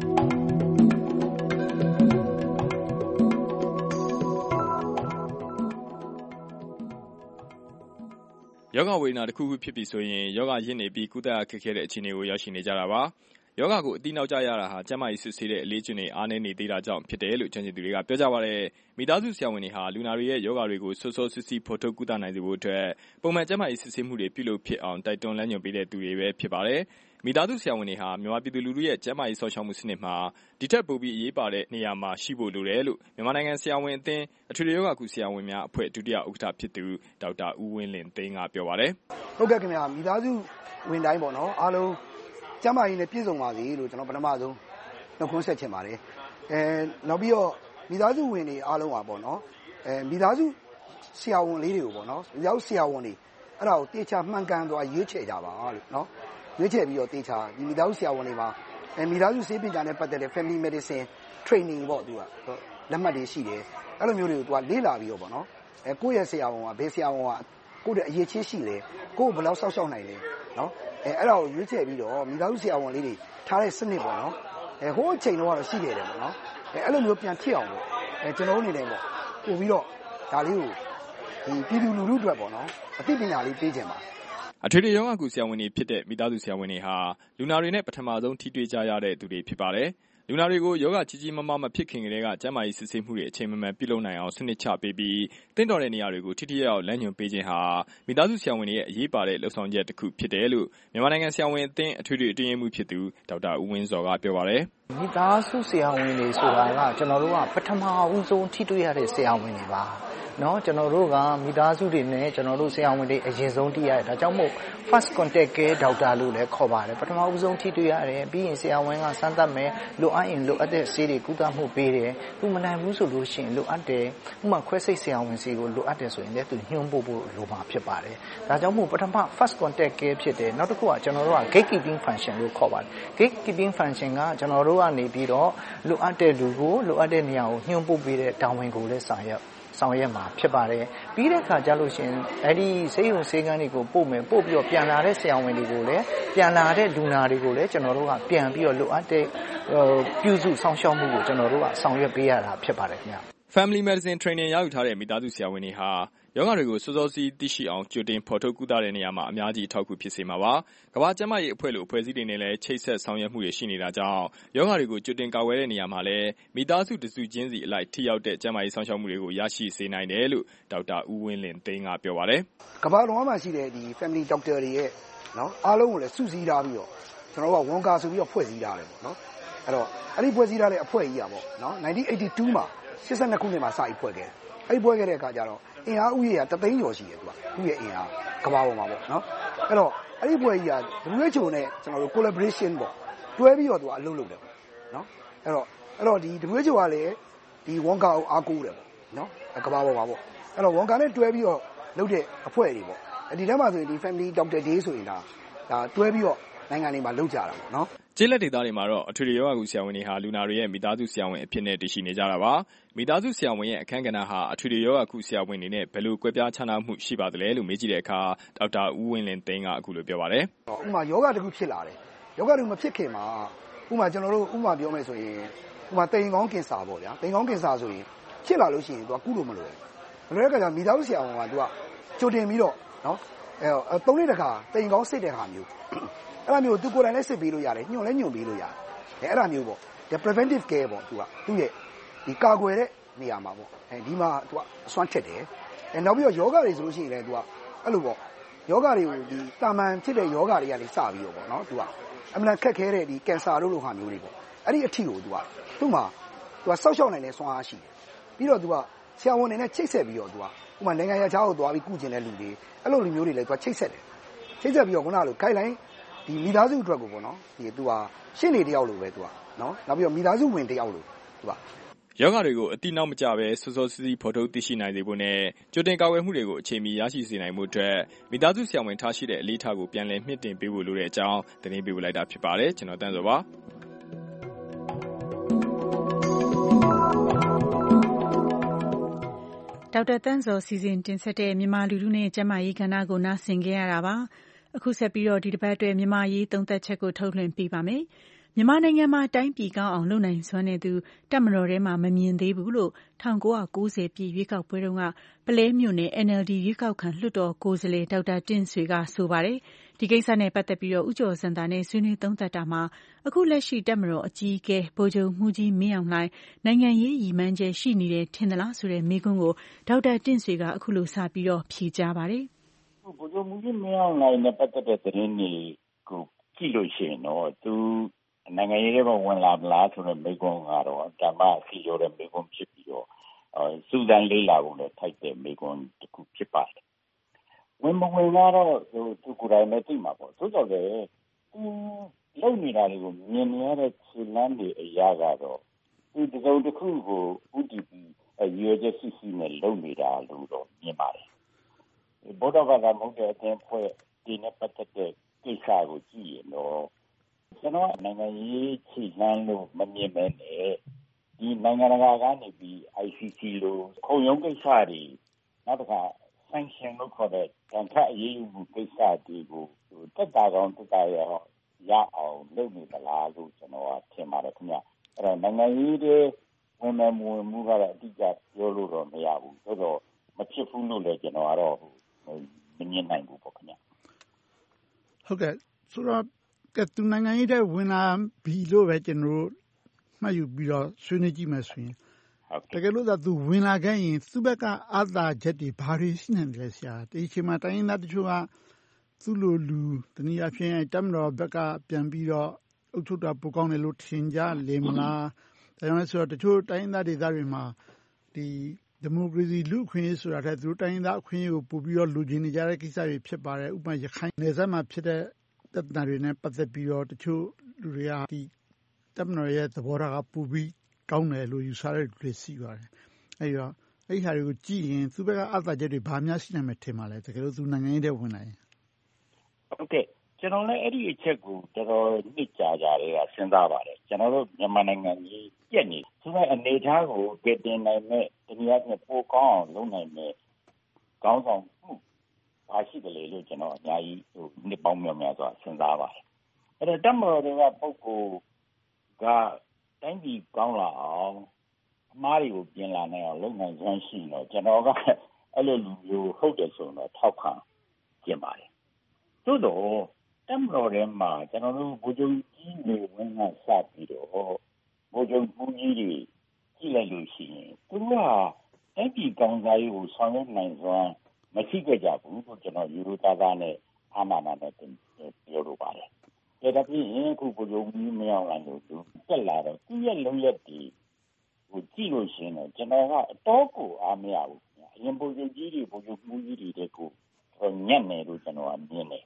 ယောဂဝေဒနာတစ်ခုခုဖြစ်ပြီဆိုရင်ယောဂရင့်နေပြီးကုသရခက်ခဲတဲ့အခြေအနေကိုရောက်ရှိနေကြတာပါ။ယောဂကိုအတိနောက်ကျရတာဟာကျန်းမာရေးစစ်ဆေးတဲ့အလေးကျွန်းတွေအားနည်းနေသေးတာကြောင့်ဖြစ်တယ်လို့ကျွမ်းကျင်သူတွေကပြောကြပါတယ်။မိသားစုဆရာဝန်တွေဟာလူနာတွေရဲ့ယောဂတွေကိုစောစောစစ်စစ်ဖော်ထုတ်ကုသနိုင်စေဖို့အတွက်ပုံမှန်ကျန်းမာရေးစစ်ဆေးမှုတွေပြုလုပ်ဖြစ်အောင်တိုက်တွန်းလမ်းညွှန်ပေးတဲ့သူတွေပဲဖြစ်ပါတယ်။မိသားစုဆရာဝန်တွေဟာမြန်မာပြည်သူလူထုရဲ့ကျန်းမာရေးစောင့်ရှောက်မှုစနစ်မှာဒီထက်ပိုပြီးအရေးပါတဲ့နေရာမှာရှိဖို့လိုတယ်လို့မြန်မာနိုင်ငံဆရာဝန်အသင်းအထွေထွေယောဂကုဆရာဝန်များအဖွဲ့ဒုတိယဥက္ကဋ္ဌဖြစ်သူဒေါက်တာဦးဝင်းလင်းသိန်းကပြောပါတယ်။ဟုတ်ကဲ့ခင်ဗျာမိသားစုဝန်တိုင်းပေါ့နော်အားလုံးကျမ်းမာရေးနဲ့ပြည့်စုံပါစေလို့ကျွန်တော်ပထမဆုံးနှုတ်ခွန်းဆက်ချင်ပါတယ်။အဲနောက်ပြီးတော့မိသားစုဝင်တွေအားလုံးပါပေါ့နော်။အဲမိသားစုဆရာဝန်လေးတွေကိုပေါ့နော်။မိသားစုဆရာဝန်တွေအဲ့ဒါကိုတေချာမှန်ကန်သွားရွေးချယ်ကြပါလို့နော်။ရွေးချယ်ပြီးတော့တေချာဒီမိသားစုဆရာဝန်တွေမှာအဲမိသားစုဆေးပညာနဲ့ပတ်သက်တဲ့ Family Medicine Training ပေါ့သူကလက်မှတ်တွေရှိတယ်။အဲ့လိုမျိုးတွေကိုသူကလေ့လာပြီးတော့ပေါ့နော်။အဲကိုယ့်ရဲ့ဆရာဝန်ကဘယ်ဆရာဝန်ကကိုယ့်ရဲ့အရေးချင်းရှိလဲကိုယ့်ကိုဘယ်လောက်စောင့်ရှောက်နိုင်လဲနော်အဲအဲ့ဒါကိုရွေးချယ်ပြီးတော့မိသားစုဆရာဝန်လေးတွေထားတဲ့စနစ်ပေါ့နော်အဲဟိုးအချိန်တော့ကတော့ရှိခဲ့တယ်ပေါ့နော်အဲအဲ့လိုမျိုးပြန်ဖြစ်အောင်ပေါ့အဲကျွန်တော်တို့နေတယ်ပေါ့ပို့ပြီးတော့ဒါလေးကိုဒီပြည်သူလူထုအတွက်ပေါ့နော်အသိပညာလေးပေးခြင်းပါအထွေထွေယောဂကုဆရာဝန်တွေဖြစ်တဲ့မိသားစုဆရာဝန်တွေဟာလူနာတွေနဲ့ပထမဆုံးထိတွေ့ကြရတဲ့သူတွေဖြစ်ပါတယ်လူနာတွေကိုယောဂကြီးကြီးမားမားမဖြစ်ခင်ကတည်းကကျန်းမာရေးစစ်ဆေးမှုတွေအချိန်မှန်မှန်ပြုလုပ်နိုင်အောင်စနစ်ချပေးပြီးတင့်တော်တဲ့နေရာတွေကိုထိထိရောက်ရောက်လမ်းညွှန်ပေးခြင်းဟာမိသားစုဆရာဝန်တွေရဲ့အရေးပါတဲ့လှုပ်ဆောင်ချက်တစ်ခုဖြစ်တယ်လို့မြန်မာနိုင်ငံဆရာဝန်အသင်းအထွေထွေအတွင်းရေးမှူးဖြစ်သူဒေါက်တာဦးဝင်းစောကပြောပါတယ်မိသားစုဆရာဝန်တွေဆိုတာကကျွန်တော်တို့ကပထမဦးဆုံးထိတွေ့ရတဲ့ဆရာဝန်တွေပါနော်ကျွန်တော်တို့ကမိသားစုတွေနဲ့ကျွန်တော်တို့ဆရာဝန်တွေအရင်ဆုံးသိရတယ်ဒါကြောင့်မို့ first contact care doctor လို့လည်းခေါ်ပါတယ်ပထမဦးဆုံးထိတွေ့ရတယ်ပြီးရင်ဆရာဝန်ကစမ်းသပ်မယ်လိုအပ်ရင်လိုအပ်တဲ့ဆေးတွေကုသမှုပေးတယ်သူမနိုင်ဘူးဆိုလို့ရှိရင်လိုအပ်တယ်ဥပမာခွဲစိတ်ဆရာဝန်စီကိုလိုအပ်တယ်ဆိုရင်လည်းသူညွှန်ပို့ဖို့လိုမှာဖြစ်ပါတယ်ဒါကြောင့်မို့ပထမ first contact care ဖြစ်တယ်နောက်တစ်ခုကကျွန်တော်တို့က gatekeeping function လို့ခေါ်ပါတယ် gatekeeping function ကကျွန်တော်တို့ကနေပြီးတော့လိုအပ်တဲ့လူကိုလိုအပ်တဲ့နေရာကိုညွှန်ပို့ပေးတဲ့တာဝန်ကိုလည်းဆောင်ရွက်ဆောင်ရွက်မှာဖြစ်ပါတယ်ပြီးတဲ့အခါကျလို့ရှင်အဲ့ဒီဆေးရုံဆေးကန်းတွေကိုပို့မယ်ပို့ပြီးတော့ပြန်လာတဲ့ဆရာဝန်တွေကိုလည်းပြန်လာတဲ့လူနာတွေကိုလည်းကျွန်တော်တို့ကပြန်ပြီးတော့လိုအပ်တဲ့ပြုစုဆောင်ရှောက်မှုကိုကျွန်တော်တို့ကဆောင်ရွက်ပေးရတာဖြစ်ပါတယ်ခင်ဗျ Family Medicine Training ရယူထားတဲ့မိသားစုဆရာဝန်တွေဟာယောဂတွေကိုစောစောစီးသိရှိအောင်ကြိုတင်ဖော်ထုတ်ကုသတဲ့နေရာမှာအများကြီးအထောက်အကူဖြစ်စေမှာပါ။ကမ္ဘာ့ကျန်းမာရေးအဖွဲ့လိုအဖွဲ့အစည်းတွေနဲ့လည်းချိတ်ဆက်ဆောင်ရွက်မှုတွေရှိနေတာကြောင့်ယောဂတွေကိုကြိုတင်ကာကွယ်တဲ့နေရာမှာလည်းမိသားစုတစုချင်းစီအလိုက်ထိရောက်တဲ့ကျန်းမာရေးဆောင်ရှောက်မှုတွေကိုရရှိစေနိုင်တယ်လို့ဒေါက်တာဦးဝင်းလင်းသိန်းကပြောပါတယ်။ကမ္ဘာလုံးမှာရှိတဲ့ဒီ Family Doctor တွေရဲ့နော်အားလုံးကိုလည်းစုစည်းထားပြီးတော့ကျွန်တော်တို့ကဝန်ကာဆိုပြီးတော့ဖွဲ့စည်းထားတယ်ပေါ့နော်။အဲ့တော့အဲ့ဒီဖွဲ့စည်းထားတဲ့အဖွဲ့ကြီးอ่ะပေါ့နော်nineteen eighty-twoမှာeighty-twoခုနှစ်မှာစပြီးဖွဲ့ခဲ့တယ်။အဲ့ဒီဖွဲ့ခဲ့တဲ့အခါကျတော့အင်အားဥယျာဉ်ကတသိန်းကျော်ရှိတယ်သူကသူ့ရဲ့အင်အားကမ္ဘာပေါ်မှာပေါ့နော်အဲ့တော့အဲ့ဒီပွဲကြီးက W H O နဲ့ကျွန်တော်တို့ collaboration ပေါ့တွဲပြီးတော့သူကအလုပ်လုပ်တယ်ပေါ့နော်အဲ့တော့အဲ့တော့ဒီ W H O ကလည်းဒီဝန်ကာကိုအားကိုးတယ်ပေါ့နော်ကမ္ဘာပေါ်မှာပေါ့အဲ့တော့ဝန်ကာနဲ့တွဲပြီးတော့လုပ်တဲ့အဖွဲ့တွေပေါ့ဒီထဲမှာဆိုရင်ဒီ Family Doctor Day ဆိုရင်ဒါဒါတွဲပြီးတော့နိုင်ငံတွေမှာလုပ်ကြတာပေါ့နော်ကျေးလက်ဒေသတွေမှာတော့အထွေထွေရောဂါကုဆရာဝန်တွေဟာလူနာတွေရဲ့မိသားစုဆရာဝန်အဖြစ်နဲ့တည်ရှိနေကြတာပါမိသားစုဆရာဝန်ရဲ့အခန်းကဏ္ဍဟာအထွေထွေရောဂါကုဆရာဝန်တွေနဲ့ဘယ်လိုကွဲပြားခြားနားမှုရှိပါသလဲလို့မေးကြည့်တဲ့အခါဒေါက်တာဦးဝင်းလင်းသိန်းကအခုလိုပြောပါတယ်ဥပမာယောဂတစ်ခုဖြစ်လာတယ်ယောဂတစ်ခုမဖြစ်ခင်မှာဥပမာကျွန်တော်တို့ဥပမာပြောမယ်ဆိုရင်ဥပမာတိမ်ကောင်းကင်ဆာပေါ့ဗျာတိမ်ကောင်းကင်ဆာဆိုရင်ဖြစ်လာလို့ရှိရင်သူကကုလို့မလွယ်ဘူးမလွယ်တဲ့အခါကျမိသားစုဆရာဝန်ကသူကကြိုတင်ပြီးတော့နော်အဲသုံးနှစ်တခါတိမ်ကောင်းစစ်တဲ့ဟာမျိုးအဲ့လိုမျိုးသူကိုယ်တိုင်လည်းစစ်ပေးလို့ရတယ်ညွှန်လည်းညွှန်ပေးလို့ရတယ်အဲ့အဲ့လိုမျိုးပေါ့ဒီ preventive care ပေါ့သူကသူ့ရဲ့ဒီကာကွယ်တဲ့နေရာမှာပေါ့အဲဒီမှာသူကအစွမ်းထက်တယ်အဲနောက်ပြီးတော့ယောဂတွေဆိုလို့ရှိရင်လည်းသူကအဲ့လိုပေါ့ယောဂတွေကိုဒီတာမန်ဖြစ်တဲ့ယောဂတွေကနေစပြီးတော့ပေါ့နော်သူကအမှန်ခက်ခဲတဲ့ဒီကင်ဆာတို့လိုဟာမျိုးတွေပေါ့အဲ့ဒီအထီကိုသူကသူ့မှာသူကစောက်ရှောက်နိုင်တဲ့စွမ်းအားရှိတယ်ပြီးတော့သူကဆရာဝန်တွေနဲ့ချိတ်ဆက်ပြီးတော့သူကဥပမာနိုင်ငံခြားကိုသွားပြီးကုကျင်တဲ့လူတွေအဲ့လိုလူမျိုးတွေလည်းသူကချိတ်ဆက်တယ်ချိတ်ဆက်ပြီးတော့ခုနကလို guideline ဒီမိသားစုအတွက်ကိုပေါ့နော်ဒီသူကရှင်းနေတယောက်လိုပဲသူကနော်နောက်ပြီးတော့မိသားစုဝင်တယောက်လိုသူကယောဂတွေကိုအတိနောက်မကျပဲစောစောစီးစီးဖော်ထုတ်သိရှိနိုင်စေဖို့နဲ့ကြိုတင်ကာကွယ်မှုတွေကိုအချိန်မီရရှိစေနိုင်မှုအတွက်မိသားစုဆရာဝန်ထားရှိတဲ့အလေးထားကိုပြန်လည်မြင့်တင်ပေးဖို့လိုတဲ့အကြောင်းသတင်းပေးပို့လိုက်တာဖြစ်ပါတယ်ကျွန်တော်တန်းစောပါဒေါက်တာတန်းစောစီစဉ်တင်ဆက်တဲ့မြန်မာလူထုနဲ့ကျန်းမာရေးကဏ္ဍကိုနားဆင်ကြရတာပါအခုဆက်ပြီးတော့ဒီတစ်ပတ်အတွက်မြန်မာရေးသုံးသပ်ချက်ကိုထုတ်လွှင့်ပေးပါမယ်မြန်မာနိုင်ငံမှာတိုင်းပြည်ကောင်းအောင်လုပ်နိုင်စွမ်းတဲ့သူတပ်မတော်ထဲမှာမမြင်သေးဘူးလို့၁၉၉၀ပြည့်ရွေးကောက်ပွဲတုန်းကပလဲမြို့နယ် N L D ရွေးကောက်ခံလွှတ်တော်ကိုယ်စားလှယ်ဒေါက်တာတင့်ဆွေကဆိုပါတယ်ဒီကိစ္စနဲ့ပတ်သက်ပြီးတော့ဦးကျော်စံတာနဲ့ဆွေးနွေးသုံးသပ်တာမှာအခုလက်ရှိတပ်မတော်အကြီးအကဲဗိုလ်ချုပ်မှုကြီးမင်းအောင်လှိုင်နိုင်ငံရေးရည်မှန်းချက်ရှိနေတယ်ထင်သလားဆိုတဲ့မေးခွန်းကိုဒေါက်တာတင့်ဆွေကအခုလိုစပြီးတော့ဖြေကြားပါတယ်ဗိုလ်ချုပ်မှုကြီးမင်းအောင်လှိုင်နဲ့ပတ်သက်တဲ့သတင်းတွေကိုကြည့်လို့ရှိရင်တော့သူနိုင်ငံရေးထဲမှာဝင်လာမလားဆိုတဲ့မေးခွန်းကတော့ဓမ္မအစီရောတဲ့မေးခွန်းဖြစ်ပြီးတော့စူးစမ်းလေးလာဖို့လည်းထိုက်တဲ့မေးခွန်းတစ်ခုဖြစ်ပါတယ်ဝင်မဝင်ကတော့သူကိုယ်တိုင်လည်းသိမှာပေါ့သို့တော်လည်းသူလုံနေတာတွေကိုမြင်နေရတဲ့ခြေလမ်းတွေအရာကတော့သူတစုံတစ်ခုကိုဥတီပြီးရွေချက်ရှိရှိနဲ့လုံနေတာလို့တော့မြင်ပါတယ်ဗုဒ္ဓဘာသာမဟုတ်တဲ့အသင်းဖွဲ့ဒီနဲ့ပတ်သက်တဲ့ကိစ္စကိုကြည့်ရင်တော့ကျွန်တော်နိုင်ငံရေးခြေလှမ်းလို့မမြင်မဲနဲ့ဒီနိုင်ငံတကာကနေပြီး I C C လို့ခုံရုံးကိစ္စတွေနောက်တစ်ခါ sanction လို့ခေါ်တဲ့တန်ခတ်အရေးယူမှုကိစ္စတွေကိုတက်တာကောင်းတက်တာရောရအောင်လုပ်နေသလားလို့ကျွန်တော်ထင်ပါတယ်ခင်ဗျအဲ့တော့နိုင်ငံရေးတွေဝင်မယ်မဝင်မှုကတော့အတိအကျပြောလို့တော့မရဘူးဆိုတော့မဖြစ်ဘူးလို့လည်းကျွန်တော်ကတော့မမြင်နိုင်ဘူးပေါ့ခင်ဗျဟုတ်ကဲ့ဆိုတော့ကဲသူနိုင်ငံရေးတဲ့ဝင်လာပြီလို့ပဲကျွန်တော်တို့မှတ်ယူပြီးတော့ဆွေးနွေးကြည့်မယ်ဆိုရင်တကယ်လို့သာသူဝင်လာခဲ့ရင်သူ့ဘက်ကအာသာချက်တွေဘာတွေရှိနေတယ်ဆရာဒီအချိန်မှာတိုင်းရင်းသားတချို့ကသူ့လိုလူတနည်းအားဖြင့်တပ်မတော်ဘက်ကပြန်ပြီးတော့အုပ်ချုပ်တာပိုကောင်းတယ်လို့ထင်ကြလေမလားဒါကြောင့်လဲဆိုတော့တချို့တိုင်းရင်းသားဒေသတွေမှာဒီဒီမိုကရေစီလူ့အခွင့်အရေးဆိုတာတဲ့သူတို့တိုင်းရင်းသားအခွင့်အရေးကိုပို့ပြီးတော့လူချင်းနေကြတဲ့ကိစ္စတွေဖြစ်ပါတယ်ဥပမာရခိုင်နယ်စပ်မှာဖြစ်တဲ့ပြဿနာတွေနဲ့ပတ်သက်ပြီးတော့တချို့လူတွေကဒီတပ်မတော်ရဲ့သဘောထားကပိုပြီးကောင်းတယ်လို့ယူဆတဲ့လူတွေရှိပါတယ်အဲဒီတော့အဲ့ဒီဟာတွေကိုကြည့်ရင်သူ့ဘက်ကအာသာချက်တွေဘာများရှိနိုင်မယ်ထင်ပါလဲတကယ်လို့သူနိုင်ငံရေးတဲ့ဝင်လာရင်ဟုတ်ကဲ့ကျွန်တော်လည်းအဲ့ဒီအချက်ကိုတော်တော်နှစ်ကြာကြာလေးကစဉ်းစားပါတယ်ကျွန်တော်တို့မြန်မာနိုင်ငံကြီးပြက်နေဆိုတဲ့အနေအထားကိုကတင်နိုင်မဲ့တနည်းအားဖြင့်ပိုကောင်းအောင်လုပ်နိုင်မဲ့ကောင်းဆောင်မှုဘာရှိတယ်လေလို့ကျွန်တော်အများကြီးဟိုနှစ်ပေါင်းများများစွာစဉ်းစားပါတယ်အဲ့တော့တပ်မတော်တွေကပုဂ္ဂိုလ်ကတိုင်းပြည်ကောင်းလာအောင်အမှားတွေကိုပြင်လာနိုင်အောင်လုပ်နိုင်စွမ်းရှိတော့ကျွန်တော်ကအဲ့လိုလူမျိုးဟုတ်တယ်ဆိုတော့ထောက်ခံကျင်ပါတယ်သို့တော့တပ်မတော်ထဲမှာကျွန်တော်တို့ဗိုလ်ချုပ်ကြီးတွေဝင်ကစပြီးတော့ဗိုလ်ချုပ်မှုကြီးတွေကြည့်လိုက်လို့ရှိရင်သူကတိုင်းပြည်ကောင်းစားရေးကိုဆောင်ရွက်နိုင်စွမ်းမရှိကြဘူးလို့ကျွန်တော်ယူရိုသားသားနဲ့အာမနာနဲ့ပြောလိုပါတယ်။ဒါပေမဲ့အခုဗိုလ်ချုပ်ကြီးမရောက်လာလို့သူတက်လာတော့သူ့ရဲ့လုံရက်တီကိုကြည့်လို့ရှိရင်တော့ကျွန်တော်ကအတော့ကိုအားမရဘူး။အရင်ဗိုလ်ချုပ်ကြီးတွေဗိုလ်ချုပ်မှုကြီးတွေတဲ့ကိုညံ့နေလို့ကျွန်တော်ကမြင်တယ်။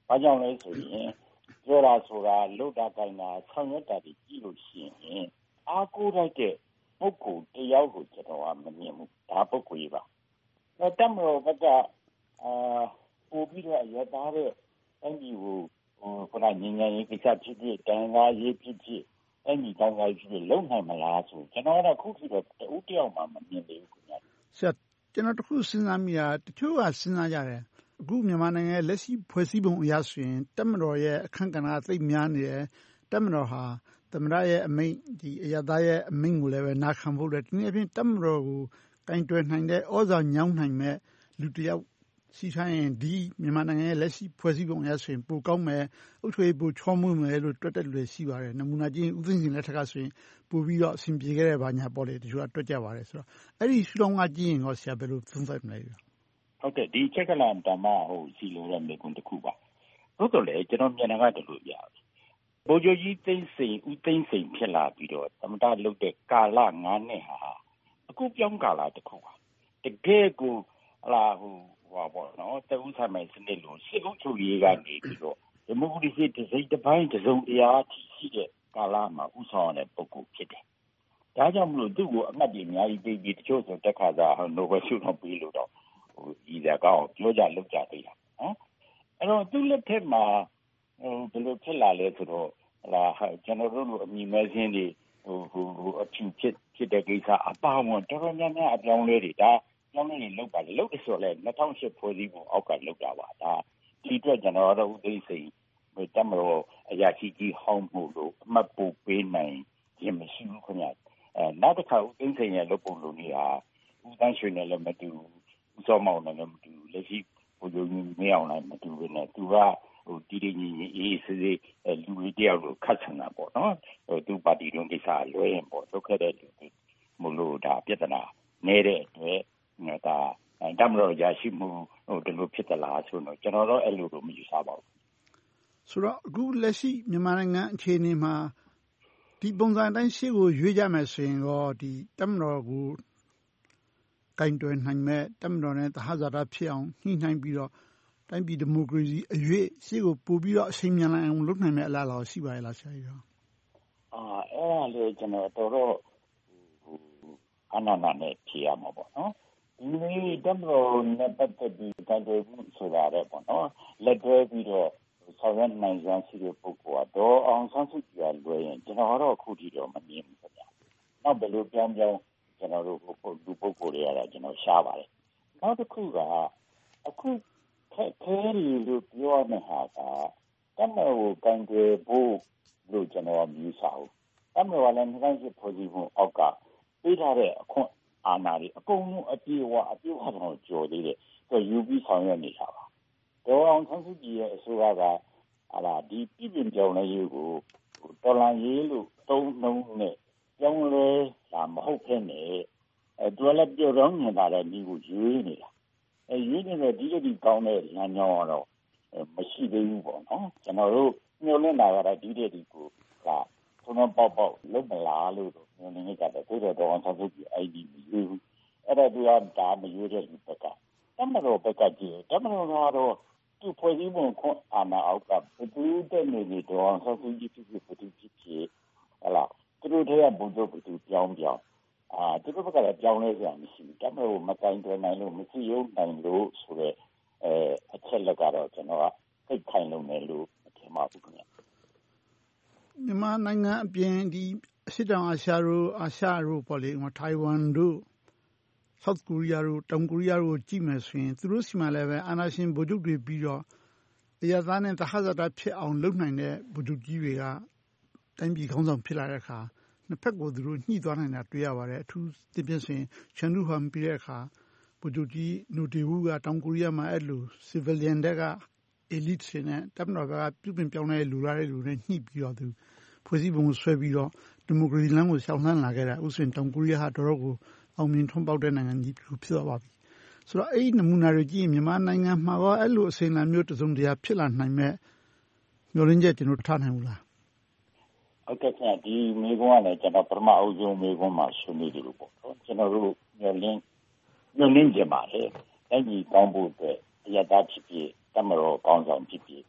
ဘာကြောင့်လဲဆိုရင်ပြောတာဆိုတာလှုပ်တာကိုင်တာဆောင်ရွက်တာတွေကြည့်လို့ရှိရင်အားကိုးလိုက်တဲ့ပုဂ္ဂိုလ်တယောက်ကိုကျွန်တော်ကမမြင်ဘူးဒါပုဂ္ဂိုလ်ကြီးပါတော့တမတော်ဘက်ကအာပို့ပြီးတော့ရသားတဲ့အညီကိုဟိုခဏငင်းငင်းကိစ္စဖြစ်ဖြစ်တန်ခါရေးဖြစ်ဖြစ်အညီတောင်းကြဖြစ်လုံနိုင်မလားဆိုကျွန်တော်ကခုထိတော့တူတယောက်မှမမြင်သေးဘူးခင်ဗျာဆရာကျွန်တော်တခုစဉ်းစားမိတာတချို့ကစဉ်းစားကြတယ်အခုမြန်မာနိုင်ငံရဲ့လက်ရှိဖွဲ့စည်းပုံအရဆိုရင်တမတော်ရဲ့အခန့်ကဏ္ဍသိပ်များနေတယ်တမတော်ဟာသမရရဲ့အမိန့်ဒီအရသားရဲ့အမိန့်ကိုလည်းပဲနာခံဖို့လည်းဒီနေ့အပြင်တမတော်ကိုကင်တွယ်နိုင်တဲ့ဩဇာညောင်းနိုင်မဲ့လူတယောက်စီထားရင်ဒီမြန်မာနိုင်ငံရဲ့လက်ရှိဖွဲ့စည်းပုံအရဆိုရင်ပိုကောင်းမယ်အုပ်ချုပ်ရေးပိုချောမွေ့မယ်လို့တွက်တဲ့လူတွေရှိပါတယ်နမူနာချင်းဦးသိန်းစိန်လက်ထက်ကဆိုရင်ပိုပြီးတော့အဆင်ပြေခဲ့တဲ့ဘာညာပေါ့လေတချို့ကတွက်ကြပါတယ်ဆိုတော့အဲ့ဒီရှုထောင့်ကကြည့်ရင်တော့ဆရာဘယ်လိုသုံးသပ်မလဲဟုတ်ကဲ့ဒီချက်ကလာတမဟိုစီလိုတဲ့မေကွန်းတစ်ခုပါဟုတ်တော့လေကျွန်တော်မြန်တာကတလို့ပြဗိုလ်ချုပ်ကြီးသိန်းစိန်ဦးသိန်းစိန်ဖြစ်လာပြီးတော့သမတလုတ်တဲ့ကာလငါးနှစ်ဟာအခုပြောင်းကာလတစ်ခုပါတကယ်ကိုဟလာဟိုဟောပေါ့နော်တဦးဆိုင်စနစ်လို့စစ်အုပ်ချုပ်ရေးကနေပြီးတော့ဒီမိုကရေစီတစ်စိတ်တစ်ပိုင်းတစ်စုံတရားရှိတဲ့ကာလမှာဥဆောင်တဲ့ပုဂ္ဂိုလ်ဖြစ်တယ်ဒါကြောင့်မလို့သူ့ကိုအမှတ်ကြီးအများကြီးပေးပြီးတချို့ဆိုတက်ခါစားနိုဘယ်ဆုတော့ပေးလို့တော့ဟိုဤစကားကိုပြောကြလုပ်ကြသေးတာနော်အဲ့တော့သူ့လက်ထက်မှာဟိုဘယ်လိုဖြစ်လာလဲဆိုတော့လာကျွန်တော်တို့လိုအမိမဲစင်းတွေဟိုဟိုအဖြူဖြစ်ဖြစ်တဲ့ကိစ္စအပါဝင်တော်တော်များများအပြောင်းလဲတွေဒါကျောင်းလေးလောက်ပါလေလောက်ဆိုလဲ၂၀၀၈ဖွဲ့စည်းပုံအောက်ကလောက်တာပါဒါဒီအတွက်ကျွန်တော်တို့ဦးသိန်းစိန်တမတော်အရာရှိကြီးဟောင်းမှုလို့အမှတ်ပို့ပေးနိုင်ရင်မရှိဘူးခင်ဗျအဲနောက်တစ်ခါဦးသိန်းစိန်ရဲ့လုပ်ပုံလုပ်နည်းဟာဦးသန်းရွှေနဲ့လည်းမတူဦးစောမောင်နဲ့လည်းမတူလက်ရှိဘုရားကြီးမင်းအောင်လည်းမတူဘဲနဲ့သူကဟိုတီးတီးကြီးအေးစေးစေးလူကြီးတယောက်လိုခတ်ဆန်တာပေါ့နော်ဟိုသူပါတီတွင်းကိစ္စလွဲရင်ပေါ့လုပ်ခဲ့တဲ့လူတွေမလို့ဒါပြဿနာနေတဲ့အတွက်ဒါတမတော်ရရှိမှုဟိုဒီလိုဖြစ်သလားဆိုတော့ကျွန်တော်တော့အဲ့လိုတော့မယူဆပါဘူးဆိုတော့အခုလက်ရှိမြန်မာနိုင်ငံအခြေအနေမှာဒီပုံစံတိုင်းရှေ့ကိုရွေးကြမယ်ဆိုရင်တော့ဒီတမတော်ကိုကင်တွယ်နိုင်မဲ့တမတော်နဲ့သဟဇာတဖြစ်အောင်ညှိနှိုင်းပြီးတော့တိုင်းပြည်ဒီမိုကရေစီအရွေ့ရှေ့ကိုပို့ပြီးတော့အချိန်မြန်လာအောင်လုပ်နိုင်မဲ့အလားအလာရှိပါရဲ့လားဆရာကြီးအာအဲ့ဒါလေကျွန်တော်တော်တော့အနာနာနဲ့ဖြေရမှာပေါ့နော်ဒီနေ့တမတော်နဲ့ပတ်သက်ပြီးကင်တွယ်မှုဆိုတာလည်းပေါ့နော်လက်တွဲပြီးတော့ဆောင်ရွက်နိုင်စွမ်းရှိတဲ့ပုဂ္ဂိုလ်ကတော့အောင်ဆန်းစုကြည်လွယ်ရင်ကျွန်တော်တော့အခုထိတော့မမြင်ဘူးခင်ဗျာ။နောက်ဘယ်လိုပြောင်းပြောင်းကျွန်တော်တို့လူပုဂ္ဂိုလ်တွေကတော့ကျွန်တော်ရှားပါတယ်။နောက်တစ်ခုကအခုခဲခဲလို့ပြောရမယ့်ဟာကတမတော်ကိုကင်တွယ်ဖို့လို့ကျွန်တော်မြင်ဆောင်။တမတော်ကလည်းနှစ်တိုင်းဖွဲ့စည်းမှုအောက်ကပေးထားတဲ့အခွင့်အာဏာတွေအကုန်လုံးအပြေအဝအပြေအဝတော့ကြော်သေးတယ်။သူယူပြီးဆောင်ရွက်နေတာပါ။ဒေါ်အောင်ဆန်းစုကြည်ရဲ့အစိုးရကဟာလာဒီပြည်ပြင်ပြောင်းလဲရေးကိုတော်လန်ရေးလို့သုံးနှုန်းနဲ့ပြောင်းလဲတာမဟုတ်ဖြစ်နေအဲသူလည်းပြောတော့နေတာလည်းဒီကိုရွေးနေတာအဲရွေးနေတဲ့ဒီလိုဒီကောင်းတဲ့လမ်းကြောင်းကတော့မရှိသေးဘူးပေါ့နော်ကျွန်တော်တို့ညှို့လင့်တာကတော့ဒီတဲ့ဒီကိုကထုံးပေါက်ပေါက်လုံးမလားလို့ညှို့နေကြတယ်ကိုတော့တော်အောင်ဆောင်ပြီးအဲ့ဒီမရွေးဘူးအဲ့ဒါသူကဒါမရွေးတဲ့လူဘက်ကတမတော်ဘက်ကကြည့်တမတော်ကတော့သူဖွဲ့စည်းပုံခွန်အာဏာအောက်ကဘယ်သူတက်နေနေတော့ဆောက်စုကြီးဖြစ်ဖြစ်ဘယ်သူဖြစ်ဖြစ်ဟလာသူတို့တည်းကဘုံတို့ဘယ်သူပြောင်းပြောင်းအာသူတို့ဘက်ကလည်းပြောင်းလဲကြမရှိဘူးတမလို့မကိုင်းတွယ်နိုင်လို့မရှိရုံနိုင်လို့ဆိုတော့အဲအချက်လက်ကတော့ကျွန်တော်ကသိခိုင်လုံးတယ်လို့ထင်ပါဘူးခင်ဗျမြန်မာနိုင်ငံအပြင်ဒီအရှေ့တောင်အာရှတို့အာရှတို့ပေါ့လေထိုင်ဝမ်တို့South Korea တို့တောင်ကိုရီးယားတို့ကြည့်မယ်ဆိုရင်သူတို့စီမှာလည်းပဲအာဏာရှင်ဗိုလ်ချုပ်တွေပြီးတော့အရသားနဲ့သဟဇာတဖြစ်အောင်လုပ်နိုင်တဲ့ဗိုလ်ချုပ်ကြီးတွေကတိုင်းပြည်ခေါင်းဆောင်ဖြစ်လာတဲ့အခါနှစ်ဖက်ကိုသူတို့ညှိသွားနိုင်တာတွေ့ရပါတယ်အထူးသဖြင့်ဆိုရင်ချန်ဒူဟန်ပြီးတဲ့အခါဗိုလ်ချုပ်ကြီးနိုတေဝူကတောင်ကိုရီးယားမှာအဲ့လို civilian တွေက elite တွေနဲ့တပ်မတော်ကပြုပြင်ပြောင်းလဲလူလာတဲ့လူတွေညှိပြီးတော့သူဖွဲ့စည်းပုံဆွဲပြီးတော့ဒီမိုကရေစီလမ်းကိုရှောင်လှမ်းလာခဲ့တာဥစဉ်တောင်ကိုရီးယားဟာတော်တော်ကိုအောင်မြင်ထွန်းပေါက်တဲ့နိုင်ငံကြီးဖြစ်သွားပါပြီဆိုတော့အဲ့ဒီနမူနာတွေကြည့်ရင်မြန်မာနိုင်ငံမှာရောအဲ့လိုအစဉ်အလာမျိုးတစုံတရာဖြစ်လာနိုင်မဲ့မျိုးရင်းချက်ကျွန်တော်ထားနိုင်ဘူးလားဟုတ်ကဲ့ဆရာဒီမိကုန်းကလည်းကျွန်တော်ပထမအဦးဆုံးမိကုန်းမှာဆွေးနွေးတယ်လို့ပေါ့ကျွန်တော်တို့မျိုးရင်းမျိုးရင်းကြပါလေအဲ့ဒီကောင်းဖို့အတွက်အရတာဖြစ်ဖြစ်တမတော်ကောင်းဆောင်ဖြစ်ဖြစ်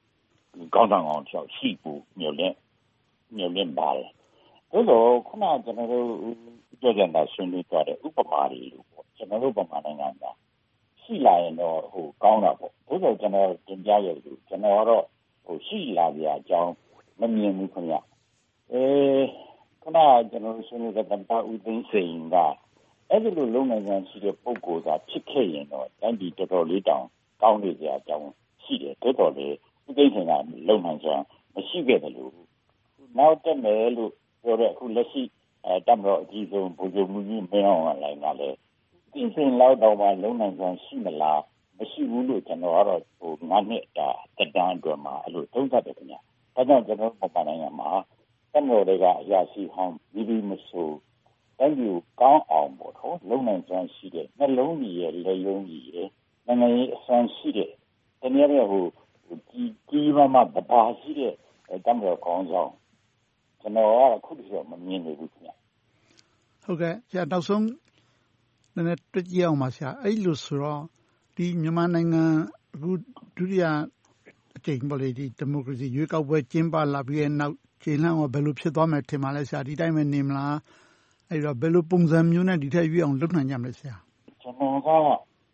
ကောင်းဆောင်အောင်လျှောက်ရှိဖို့မျှော်လင့်မျှော်လင့်ပါတယ်။ဒါတော့ခုနကျွန်တော်တို့ပြောကြတာဆွေးနွေးကြတဲ့ဥပမာတွေလို့ပေါ့ကျွန်တော်တို့ပမာနိုင်ငံကရှိလာရင်တော့ဟိုကောင်းတာပေါ့ဒါဆိုကျွန်တော်တင်ပြရတယ်ကျွန်တော်ကတော့ဟိုရှိလာကြအကြောင်းမမြင်ဘူးခင်ဗျအဲခုနကျွန်တော်ဆွေးနွေးတဲ့တမဦးသိန်းစိန်ကအဲ့ဒီလိုလုံနိုင်ကြရှိတဲ့ပုံကိုယ်သာဖြစ်ခဲ့ရင်တော့တိုင်းပြည်တော်တော်လေးတောင်ကောင်းနေကြအကြောင်းရှိတယ်တော်တော်လေးဦးသိန်းစိန်ကလုံနိုင်စွာမရှိခဲ့တယ်လို့နောက်တက်မယ်လို့ပြောတဲ့အခုလက်ရှိအဲတမတော်အကြီးဆုံးဗိုလ်ချုပ်မှုကြီးမင်းအောင်လှိုင်ကလည်းဒီစင်လောက်တော့မှလုံနိုင်စွာရှိမလားမရှိဘူးလို့ကျွန်တော်ကတော့ဟိုငါးနှစ်တာတက်တန်းအတွက်မှာအဲ့လိုသုံးသပ်တယ်ခင်ဗျ။ဒါကြောင့်ကျွန်တော်တို့မြန်မာနိုင်ငံမှာတမတော်တွေကအရာရှိဟောင်းဒီဒီမဆိုတိုင်းပြည်ကောင်းအောင်ပေါ့နော်လုံနိုင်စွာရှိတဲ့နှလုံးကြီးရဲ့လက်ယုံကြီးရဲ့နိုင်ငံရေးအစွမ်းရှိတဲ့တနည်းအားဖြင့်ဟိုကြီးကြီးမားမားပပါရှိတဲ့တမတော်ကောင်းဆောင်ကျွန်တော်ကအခုတည်းကမမြင်နေဘူးခင်ဗျ။ဟုတ်ကဲ့ဆရာနောက်ဆုံးနည်းနည်းတွေ့ကြည့်အောင်ပါဆရာအဲ့လိုဆိုတော့ဒီမြန်မာနိုင်ငံအခုဒုတိယအကြိမ်ပေါ့လေဒီဒီမိုကရေစီရွေးကောက်ပွဲကျင်းပလာပြီးတဲ့နောက်ခြေလှမ်းကဘယ်လိုဖြစ်သွားမယ်ထင်ပါလဲဆရာဒီတိုင်းပဲနေမလားအဲ့တော့ဘယ်လိုပုံစံမျိုးနဲ့ဒီထက်ရွေးအောင်လုပ်နိုင်ကြမလဲဆရာကျွန်တော်ကဟို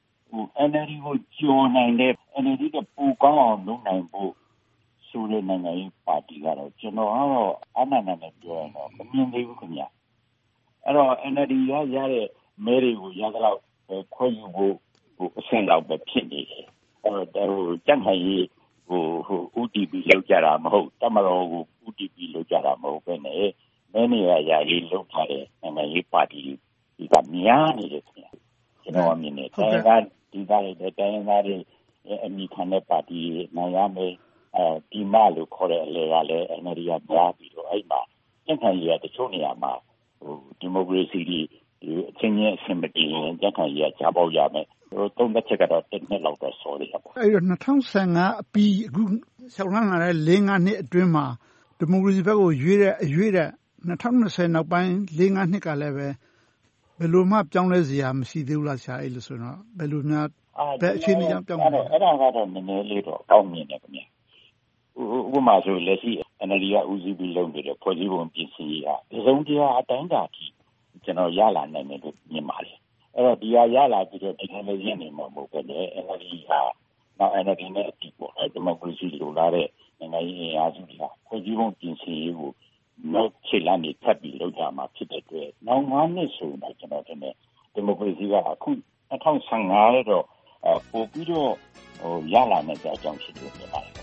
N L D ကိုကြော်နိုင်တဲ့ N L D ကပူကောင်းအောင်လုပ်နိုင်ဖို့ဆိုတဲ့နိုင်ငံရေးပါတီကတော့ကျွန်တော်ကတော့အနန္တနဲ့ပြောရင်တော့မမြင်သေးဘူးခင်ဗျအဲ့တော့ N L D ရရတဲ့မဲတွေကိုရတော့ခွဲယူဖို့ဟိုအဆင့်လောက်ပဲဖြစ်နေတယ်အဲ့တော့ဟိုကြက်ခိုင်ရေးဟိုဟို U T P လောက်ကြတာမဟုတ်တမတော်ကို U T P လောက်ကြတာမဟုတ်ပဲနဲ့မဲနေရရရေးလောက်ထားတဲ့နိုင်ငံရေးပါတီဒီကများနေတယ်ခင်ဗျကျွန်တော်မြင်တယ်တိုင်းကဒီကလည်းတိုင်းသားတွေအမိခံတဲ့ပါတီနိုင်ရမယ်အဲဒီမလို့ခေါ်တဲ့အလေကလည်း N L D ကများပြီးတော့အဲ့မှာကြက်ခိုင်ရေးကတချို့နေရာမှာဟိုဒီမိုကရေစီကြီးဒီအချင်းချင်းအဆင်မပြေရင်ကြက်ခိုင်ရေးကကြားပေါက်ရမယ်ဟိုသုံးသက်ချက်ကတော့တစ်နှစ်လောက်တော့စော်ရပါအဲ့တော့၂၀၁၅အပြီးအခုရှောက်လှမ်းလာတဲ့၄-၅နှစ်အတွင်းမှာဒီမိုကရေစီဘက်ကိုရွေးတဲ့အရွေးတဲ့၂၀၂၀နောက်ပိုင်း၄-၅နှစ်ကလည်းပဲဘယ်လိုမှပြောင်းလဲစရာမရှိသေးဘူးလားဆရာအဲ့လိုဆိုတော့ဘယ်လိုများဘယ်အခြေအနေကြောင့်ပြောင်းလဲအဲ့ဒါကတော့နည်းနည်းလေးတော့ကောင်းမြင်တယ်ခင်ဗျဥပမာဆိုလက်ရှိ N L D ကဦးစီးပြီးလုပ်နေတဲ့ဖွဲ့စည်းပုံပြင်ဆင်ရေးဟာဒီဆုံးတရားအတိုင်းတာထိကျွန်တော်ရလာနိုင်တယ်လို့မြင်ပါတယ်အဲ့တော့ဒီဟာရလာပြီးတော့ဒီလိုရင်းနေမှာမဟုတ်ပဲလေ N L D ဟာနောက် N L D နဲ့အတီးပေါ့ဒီမိုကရေစီလိုလာတဲ့နိုင်ငံရေးအားစုတွေကဖွဲ့စည်းပုံပြင်ဆင်ရေးကိုနောက်ခြေလှမ်းတွေထပ်ပြီးလုပ်ကြမှာဖြစ်တဲ့အတွက်နောက်၅နှစ်ဆိုရင်ကျွန်တော်တင်ဒီမိုကရေစီကအခု၂၀၁၅တော့ပို့ပြီးတော့ဟိုရလာနိုင်တဲ့အကြောင်းရှိလို့ပြောပါတယ်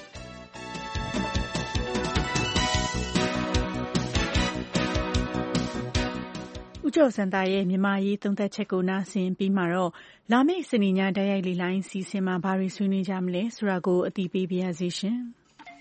ဦးကျော်စံသားရဲ့မြန်မာရေးသုံးသပ်ချက်ကိုနားဆင်ပြီးမှတော့လာမယ့်စနေညတိုက်ရိုက်လေလိုင်းစီစဉ်မှာဘာတွေဆွေးနွေးကြမလဲဆိုတာကိုအသိပေးပါရစေရှင်။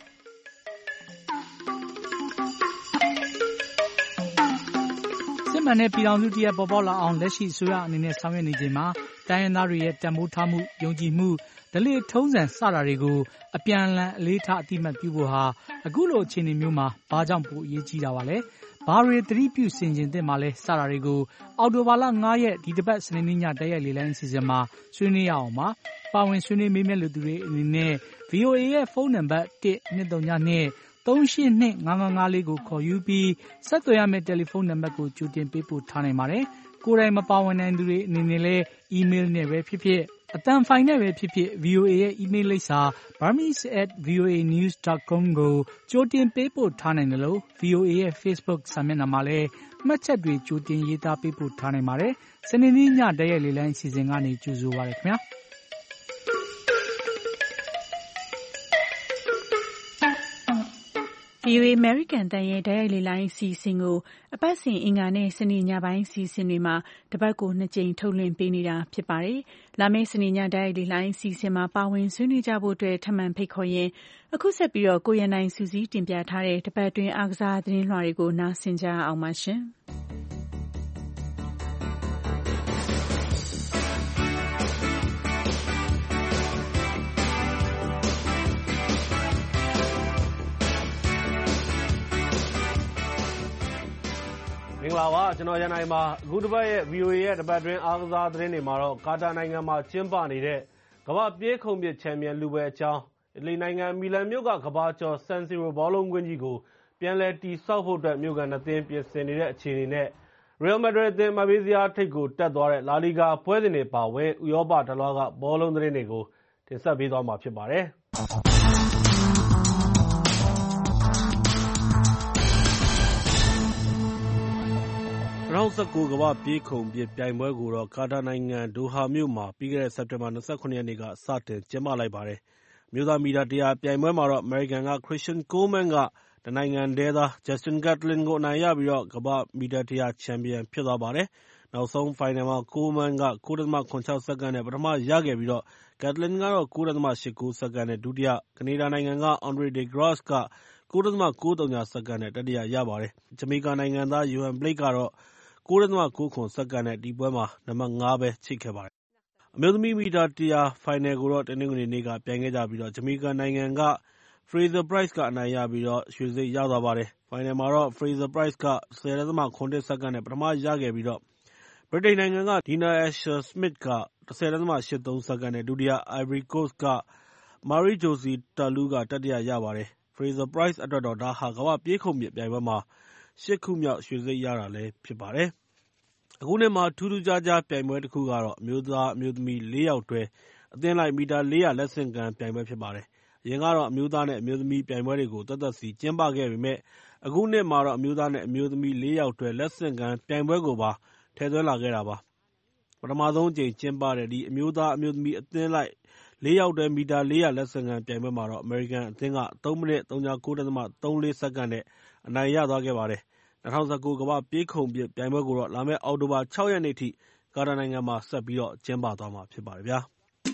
စစ်မှန်တဲ့ပြည်ထောင်စုတရက်ပေါ်ပေါက်လာအောင်လက်ရှိအစိုးရအနေနဲ့ဆောင်ရွက်နေချိန်မှာတိုင်းရင်းသားတွေရဲ့တန်ဖိုးထားမှုယုံကြည်မှုဓလေ့ထုံးစံစတာတွေကိုအပြန်အလှန်အလေးထားအတိမတ်ပြုဖို့ဟာအခုလိုအခြေအနေမျိုးမှာဘာကြောင့်ပိုအရေးကြီးတာပါလဲ။ဘာတွေသတိပြုဆင်ခြင်သင့်ပါလဲစတာတွေကိုအောက်တိုဘာလ၅ရက်ဒီတစ်ပတ်စနေနေ့ညတိုက်ရိုက်လေလိုင်းအစီအစဉ်မှာဆွေးနွေးရအောင်ပါ။ပါဝင်ဆွေးနွေးမေးမြန်းလူသူတွေအနေနဲ့ V O A ရဲ့ဖုန်းနံပါတ်၁ ၂၃ည၂ သုံးရှစ်နှစ်ငါးငါးငါးလေးကိုခေါ်ယူပြီးဆက်သွယ်ရမယ့်တယ်လီဖုန်းနံပါတ်ကိုကြိုတင်ပေးပို့ထားနိုင်ပါတယ်။ကိုယ်တိုင်မပါဝင်နိုင်သူတွေအနေနဲ့လည်း email နဲ့ပဲဖြစ်ဖြစ်အတန်ဖိုင်နဲ့ပဲဖြစ်ဖြစ် V O A ရဲ့ email လိပ်စာ burmese at v o a news dot com ကိုကြိုတင်ပေးပို့ထားနိုင်တယ်လို့ V O A ရဲ့ Facebook စာမျက်နှာမှာလည်းမှတ်ချက်တွေကြိုတင်ရေးသားပေးပို့ထားနိုင်ပါတယ်။စနေနေ့ညတိုက်ရိုက်လေလိုင်းအစီအစဉ်ကနေကြိုဆိုပါရခင်ဗျာ။ဗွီအိုအေ American တန်ရဲ့တိုက်ရိုက်လေလိုင်းအစီအစဉ်ကိုအပတ်စဉ်အင်္ဂါနဲ့စနေညပိုင်းအစီအစဉ်တွေမှာတပတ်ကိုနှစ်ကြိမ်ထုတ်လွှင့်ပေးနေတာဖြစ်ပါတယ်။လာမယ့်စနေညတိုက်ရိုက်လေလိုင်းအစီအစဉ်မှာပါဝင်ဆွေးနွေးကြဖို့အတွက်ထပ်မံဖိတ်ခေါ်ရင်အခုဆက်ပြီးတော့ကိုရန်နိုင်စူးစီးတင်ပြထားတဲ့တပတ်တွင်းအားကစားသတင်းလွှာတွေကိုနားဆင်ကြအောင်ပါရှင်။မင်္ဂလာပါကျွန်တော်ရန်နိုင်ပါအခုတစ်ပတ်ရဲ့ V O A ရဲ့တပတ်တွင်းအားကစားသတင်းတွေမှာတော့ကာတာနိုင်ငံမှာကျင်းပနေတဲ့ကမ္ဘာပြေးခုံပစ်ချန်ပီယံလူပွဲအကြောင်းအီတလီနိုင်ငံမီလန်မြို့ကကမ္ဘာကျော် San Siro ဘောလုံးကွင်းကြီးကိုပြန်လည်တည်ဆောက်ဖို့အတွက်မြို့ကန်နှစ်သင်းပြင်ဆင်နေတဲ့အခြေအနေနဲ့ Real Madrid အသင်းမဘေးစရာထိပ်ကိုတက်သွားတဲ့ La Liga ပွဲစဉ်တွေပါဝင်ဥရောပတလွှားကဘောလုံးသတင်းတွေကိုတင်ဆက်ပေးသွားမှာဖြစ်ပါတယ်။၂၀၁၉ ကမ္ဘာ့ပြေးခုန်ပစ်ပြိုင်ပွဲကိုတော့ကာတာနိုင်ငံဒိုဟာမြို့မှာပြီးခဲ့တဲ့စက်တင်ဘာ၂၇ ရက်နေ့ကစတင်ကျင်းပလိုက်ပါတယ်။အမျိုးသားမီတာ၁၀၀ပြိုင်ပွဲမှာတော့အမေရိကန်က Christian Coleman ကတနိုင်ငံတည်းသား Justin Gatlin ကိုအနိုင်ရပြီးတော့ကမ္ဘာ့မီတာ၁၀၀ချန်ပီယံဖြစ်သွားပါတယ်။နောက်ဆုံးဖိုင်နယ်မှာ Coleman က ၉.၇၆ စက္ကန့်နဲ့ပထမရခဲ့ပြီးတော့ Gatlin ကတော့ ၉.၈၉ စက္ကန့်နဲ့ဒုတိယ၊ ကနေဒါနိုင်ငံက Andre De Grasse က ၉.၉၀ စက္ကန့်နဲ့တတိယရပါတယ်။ဂျမေကာနိုင်ငံသား Yohan Blake ကတော့ ၉.၉၇ စက္ကန့်နဲ့ဒီပွဲမှာနံပါတ်ငါးပဲချိတ်ခဲ့ပါတယ်။အမျိုးသမီးမီတာ၁၀၀ဖိုင်နယ်ကိုတော့တနင်္ဂနွေနေ့ကပြိုင်ခဲ့ကြပြီးတော့ဂျမေကာနိုင်ငံက Fraser Price ကအနိုင်ရပြီးတော့ရွှေဆိပ်ရသွားပါတယ်။ဖိုင်နယ်မှာတော့ Fraser Price က ၁၀.၇၁ စက္ကန့်နဲ့ပထမရခဲ့ပြီးတော့ဗြိတိန်နိုင်ငံက Dina Asher-Smith က ၁၀.၈၃ စက္ကန့်နဲ့ဒုတိယ၊ Ivory Coast က Marie-Josée Talu ကတတိယရပါတယ်။ Fraser Price အတွက်တော့ဒါဟာကမ္ဘာ့ပြေးခုန်ပစ်ပြိုင်ပွဲမှာရှစ်ခုမြောက်ရွှေဆိပ်ရတာလည်းဖြစ်ပါတယ်။အခုနှစ်မှာထူးထူးခြားခြားပြိုင်ပွဲတခုကတော့အမျိုးသားအမျိုးသမီးလေးယောက်တွဲအသင်းလိုက်မီတာလေးရာလက်ဆင့်ကမ်းပြိုင်ပွဲဖြစ်ပါတယ်။အရင်ကတော့အမျိုးသားနဲ့အမျိုးသမီးပြိုင်ပွဲတွေကိုသက်သက်စီကျင်းပခဲ့ပေမဲ့အခုနှစ်မှာတော့အမျိုးသားနဲ့အမျိုးသမီးလေးယောက်တွဲလက်ဆင့်ကမ်းပြိုင်ပွဲကိုပါထည့်သွင်းလာခဲ့တာပါ။ပထမဆုံးအကြိမ်ကျင်းပတဲ့ဒီအမျိုးသားအမျိုးသမီးအသင်းလိုက်လေးယောက်တွဲမီတာလေးရာလက်ဆင့်ကမ်းပြိုင်ပွဲမှာတော့အမေရိကန်အသင်းကသုံးမိနစ် ဝ.၉.၃၄ စက္ကန့်နဲ့အနိုင်ရသွားခဲ့ပါတယ်။၂၀၁၉ ကမ္ဘာ့ပြေးခုန်ပစ်ပြိုင်ပွဲကိုတော့လာမယ့်အောက်တိုဘာ၆ ရက်နေ့ထိကာတာနိုင်ငံမှာဆက်ပြီးတော့ကျင်းပသွားမှာဖြစ်ပါတယ်ဗျာ။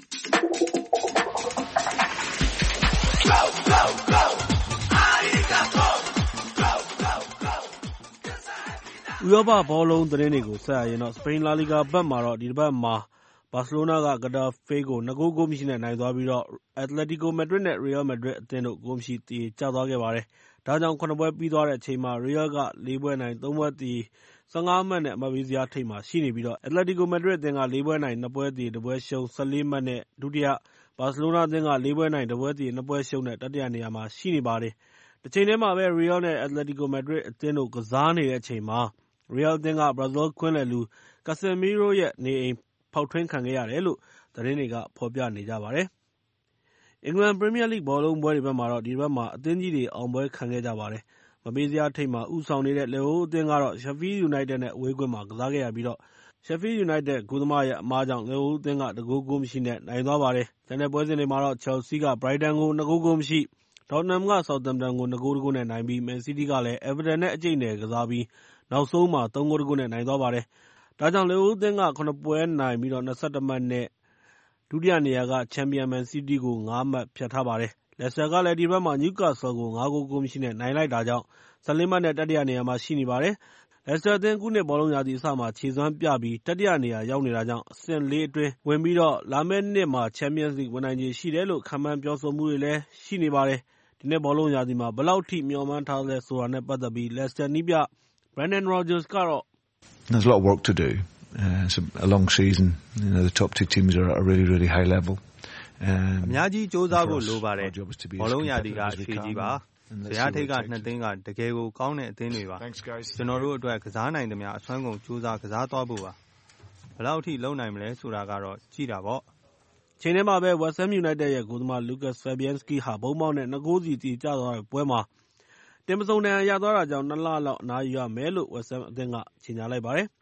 ဥရောပဘောလုံးသတင်းတွေကိုဆက်ရရင်တော့စပိန်လာလီဂါဘက်မှာတော့ဒီတစ်ပတ်မှာဘာစီလိုနာကဂတာဖေးကိုနှစ်ဂိုးဂိုးမရှိနဲ့နိုင်သွားပြီးတော့အက်တလက်တီကိုမက်ဒရစ်နဲ့ရီယယ်မက်ဒရစ်အသင်းတို့ဂိုးမရှိသရေကျသွားခဲ့ပါတယ်။ဒါကြောင့်ခုနှစ်ပွဲပြီးသွားတဲ့အချိန်မှာရီယယ်ကလေးပွဲနိုင်သုံးပွဲသရေ၁၅မှတ်နဲ့အမှတ်ပေးဇယားထိပ်မှာရှိနေပြီးတော့အက်တလက်တီကိုမက်ဒရစ်အသင်းကလေးပွဲနိုင်နှစ်ပွဲသရေတစ်ပွဲရှုံး၁၄မှတ်နဲ့ဒုတိယ၊ဘာစီလိုနာအသင်းကလေးပွဲနိုင်တစ်ပွဲသရေနှစ်ပွဲရှုံးနဲ့တတိယနေရာမှာရှိနေပါတယ်။တချိန်တည်းမှာပဲရီယယ်နဲ့အက်တလက်တီကိုမက်ဒရစ်အသင်းတို့ကစားနေတဲ့အချိန်မှာရီယယ်အသင်းကဘရာဇီးကွင်းလယ်လူကာဆယ်မီရိုရဲ့နေအိမ်ဖောက်ထွင်းခံခဲ့ရတယ်လို့သတင်းတွေကဖော်ပြနေကြပါတယ်။အင်္ဂလန်ပရီးမီးယားလိဂ်ဘောလုံးပွဲတွေဘက်မှာတော့ဒီဘက်မှာအသင်းကြီးတွေအောင်ပွဲခံခဲ့ကြပါတယ်။မပေးစရာထိပ်မှာဦးဆောင်နေတဲ့လက်အိုးအသင်းကတော့ Sheffield United နဲ့အဝေးကွင်းမှာကစားခဲ့ရပြီးတော့ Sheffield United ဂိုးသမားရဲ့အမားကြောင့်လက်အိုးအသင်းကတစ်ဂိုးဂိုးမရှိနဲ့နိုင်သွားပါတယ်။ကျန်တဲ့ပွဲစဉ်တွေမှာတော့ Chelsea က Brighton ကိုနှစ်ဂိုးဂိုးမရှိ၊ Tottenham က Southampton ကိုနှစ်ဂိုးတစ်ဂိုးနဲ့နိုင်ပြီး Man City ကလည်း Everton နဲ့အကျိတ်နယ်ကစားပြီးနောက်ဆုံးမှာသုံးဂိုးတစ်ဂိုးနဲ့နိုင်သွားပါတယ်။ဒါကြောင့်လက်အိုးအသင်းကခုနှစ်ပွဲနိုင်ပြီးတော့၂၁မှတ်နဲ့ဒုတိယနေရာကချန်ပီယံ Man City ကိုငါးမှတ်ဖြတ်ထားပါတယ်။ Leicester ကလည်းဒီဘက်မှာ Newcastle ကိုငါးဂိုးဂိုးမရှိနဲ့နိုင်လိုက်တာကြောင့်၁၄မှတ်နဲ့တတိယနေရာမှာရှိနေပါတယ်။ Leicester အသင်းအခုနှစ်ဘောလုံးရာသီအစမှာခြေစွမ်းပြပြီးတတိယနေရာရောက်နေတာကြောင့်အဆင့်လေးအတွင်းဝင်ပြီးတော့လာမယ့်နှစ်မှာ Champions League ဝင်နိုင်ခြေရှိတယ်လို့ခန့်မှန်းပြောဆိုမှုတွေလည်းရှိနေပါတယ်။ဒီနှစ်ဘောလုံးရာသီမှာဘယ်လောက်ထိမျှော်မှန်းထားသလဲဆိုတာနဲ့ပတ်သက်ပြီး Leicester နည်းပြ Brendan Rodgers ကတော့ There's a lot of work to do. Uh, it's a, a long season. You know, the top two teams are at a really, really high level. Um, အများကြီးစ조사ဖို့လိုပါတယ်။ဘောလုံးရာသီကအရှိကြီးပါ။ဇယားထိပ်ကနှစ်သင်းကတကယ်ကိုကောင်းတဲ့အသင်းတွေပါ။ကျွန်တော်တို့အတွက်ကစားနိုင်သမျှအစွမ်းကုန်စ조사ကစားသွားဖို့ပါ။ဘယ်လောက်ထိလုံနိုင်မလဲဆိုတာကတော့ကြည့်တာပေါ့။ချိန်ထဲမှာပဲ West Ham United ရဲ့ဂိုးသမား Lucas Fabianski ဟာဘုံပေါက်နဲ့နှစ်ဂိုးစီတည်ကျသွားတဲ့ပွဲမှာတင်ပစုံဒဏ်ရာရသွားတာကြောင့်နှစ်လလောက်အနားယူရမယ်လို့ West Ham အသင်းကကြေညာလိုက်ပါတယ်။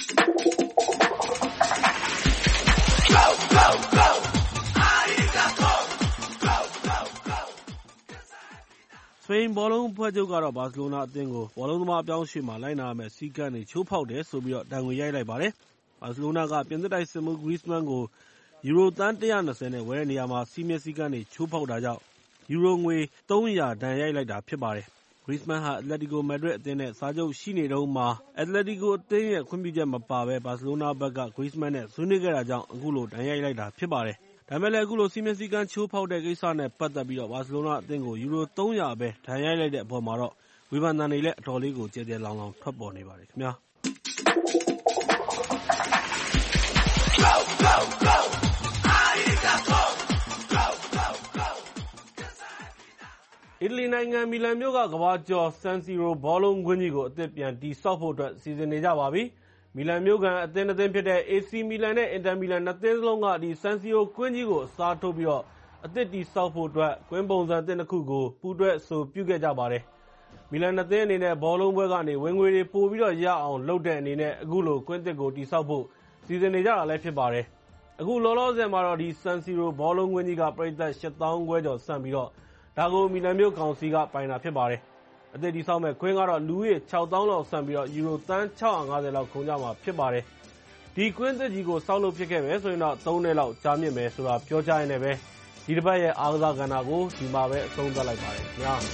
စပိန်ဘောလုံးအဖွဲ့ချုပ်ကတော့ဘာစီလိုနာအသင်းကိုဘောလုံးသမားအပြောင်းအရွှေ့မှာလိုက်နာရမယ့်စည်းကမ်းတွေချိုးဖောက်တယ်ဆိုပြီးတော့ဒဏ်ငွေရိုက်လိုက်ပါတယ်။ဘာစီလိုနာကပြင်သစ်တိုက်စစ်မှူး Griezmann ကိုယူရိုသန်း၁၂၀နဲ့ဝယ်တဲ့နေရာမှာစည်းမျဉ်းစည်းကမ်းတွေချိုးဖောက်တာကြောင့်ယူရိုငွေသုံးရာဒဏ်ရိုက်လိုက်တာဖြစ်ပါတယ်။ Griezmann ဟာအက်တလက်တီကိုမက်ဒရစ်အသင်းနဲ့စာချုပ်ရှိနေတုန်းမှာအက်တလက်တီကိုအသင်းရဲ့ခွင့်ပြုချက်မပါဘဲဘာစီလိုနာဘက်က Griezmann နဲ့ဆွေးနွေးခဲ့တာကြောင့်အခုလိုဒဏ်ရိုက်လိုက်တာဖြစ်ပါတယ်။ဒါပေမဲ့လည်းအခုလိုစည်းမျဉ်းစည်းကမ်းချိုးဖောက်တဲ့ကိစ္စနဲ့ပတ်သက်ပြီးတော့ဘာစီလိုနာအသင်းကိုယူရိုသုံးရာပဲဒဏ်ရိုက်လိုက်တဲ့အပေါ်မှာတော့ဝေဖန်သံတွေလည်းအတော်လေးကိုကျယ်ကျယ်လောင်လောင်ထွက်ပေါ်နေပါတယ်ခင်ဗျာ။တလီနိုင်ငံမီလန်မြို့ကကမ္ဘာကျော် San Siro ဘောလုံးကွင်းကြီးကိုအသစ်ပြန်တည်ဆောက်ဖို့အတွက်စီစဉ်နေကြပါပြီ။မီလန်မြို့ကန်အသင်းနှစ်သင်းဖြစ်တဲ့ အေစီ မီလန်နဲ့ အင်တာမီလန်နှစ်သင်းစလုံးကဒီ San Siro ကွင်းကြီးကိုအစားထိုးပြီးတော့အသစ်တည်ဆောက်ဖို့အတွက်ကွင်းပုံစံအသစ်နှစ်ခုကိုပူးတွဲအဆိုပြုခဲ့ကြပါတယ်။မီလန်နှစ်သင်းအနေနဲ့ဘောလုံးပွဲကနေဝင်ငွေတွေပိုပြီးတော့ရအောင်လုပ်တဲ့အနေနဲ့အခုလိုကွင်းသစ်ကိုတည်ဆောက်ဖို့စီစဉ်နေကြတာလည်းဖြစ်ပါတယ်။အခုလောလောဆယ်မှာတော့ဒီ San Siro ဘောလုံးကွင်းကြီးကပရိသတ်ရှစ်သောင်းခွဲကျော်ဆန့်ပြီးတော့ဒါကိုမီလန်မြို့ကောင်စီကပိုင်တာဖြစ်ပါတယ်။အသစ်တည်ဆောက်မဲ့ကွင်းကတော့လူဦးရေခြောက်သောင်းလောက်ဆန့်ပြီးတော့ယူရိုသန်းခြောက်ရာငါးဆယ်လောက်ကုန်ကြမှာဖြစ်ပါတယ်။ဒီကွင်းသစ်ကြီးကိုဆောက်လုပ်ဖြစ်ခဲ့မယ်ဆိုရင်တော့သုံးနှစ်လောက်ကြာမြင့်မယ်ဆိုတာပြောကြရင်းနဲ့ပဲဒီတစ်ပတ်ရဲ့အားကစားကဏ္ဍကိုဒီမှာပဲအဆုံးသတ်လိုက်ပါတယ်ခင်ဗျာ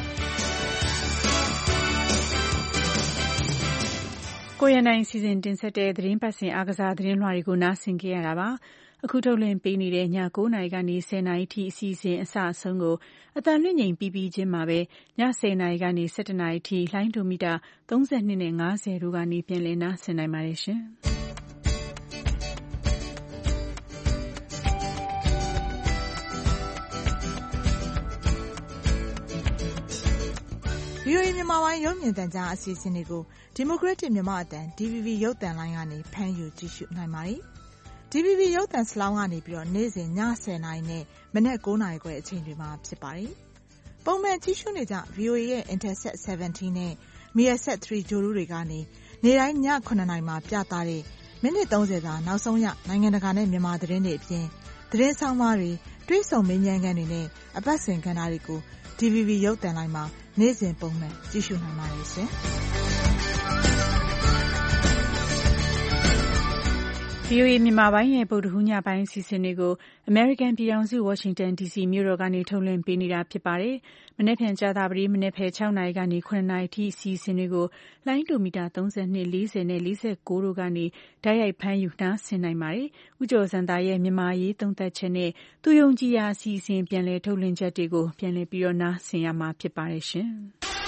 ကိုရနိုင်စီစဉ်တင်ဆက်တဲ့သတင်းပတ်စဉ်အားကစားသတင်းလွှာတွေကိုနားဆင်ကြရတာပါအခုထုတ်လွှင့်ပေးနေတဲ့ည9နာရီကနေ10နာရီထိအစီအစဉ်အစအဆုံးကိုအတန်လွှင့်ငိမ်ပြီးပြီးချင်းမှာပဲည10နာရီကနေ17နာရီထိလိုင်းဒိုမီတာ32နဲ့50တို့ကနေပြန်လည်နားဆင်နိုင်ပါတယ်ရှင်ဗွီအိုအေမြန်မာပိုင်းရုပ်မြင်သံကြားအစီအစဉ်တွေကိုဒီမိုကရက်တစ်မြန်မာအတန် ဒီ ဗီ ဗီ ရုပ်သံလိုင်းကနေဖမ်းယူကြည့်ရှုနိုင်ပါတယ်။ ဒီ ဗီ ဗီ ရုပ်သံစလောင်းကနေပြီးတော့နေ့စဉ်ည10နာရီနဲ့မနက်9နာရီခွဲအချိန်တွေမှာဖြစ်ပါတယ်။ပုံမှန်ကြည့်ရှုနေကြ ဗီအိုအေ ရဲ့ Intelsat ဆယ်ဗန်တီးနဲ့ Measat 3 ဂြိုဟ်တုတွေကနေနေ့တိုင်းည9နာရီမှာပြသတဲ့မိနစ်သုံးဆယ်သာနောက်ဆုံးရနိုင်ငံတကာနဲ့မြန်မာသတင်းတွေအပြင်သတင်းဆောင်မတွေတွေးဆုံမေးမြန်းခန်းတွေနဲ့အပတ်စဉ်ကဏ္ဍတွေကို ဒီ ဗီ ဗီ ရုပ်သံလိုင်းမှာနေ့စဉ်ပုံမှန်ကြည့်ရှုနိုင်ပါတယ်ရှင်။ဗွီအိုအေမြန်မာပိုင်းရဲ့ဗုဒ္ဓဟူးညပိုင်းအစီအစဉ်တွေကိုအမေရိကန်ပြည်ထောင်စုဝါရှင်တန် ဒီစီမြို့တော်ကနေထုတ်လွှင့်ပေးနေတာဖြစ်ပါတယ်။မနက်ဖြန်ကြာသပတေးမနက်ဖက်6နာရီကနေ9နာရီထိအစီအစဉ်တွေကိုလိုင်းဒိုမီတာ32 40နဲ့49တို့ကနေဓာတ်ရိုက်ဖမ်းယူနှားဆင်နိုင်ပါတယ်။ဦးကျော်စံသားရဲ့မြန်မာရေးသုံးသပ်ချက်နဲ့သူယုံကြည်ရာအစီအစဉ်ပြန်လည်ထုတ်လွှင့်ချက်တွေကိုပြန်လည်ပြီးတော့နှားဆင်ရမှာဖြစ်ပါတယ်ရှင်။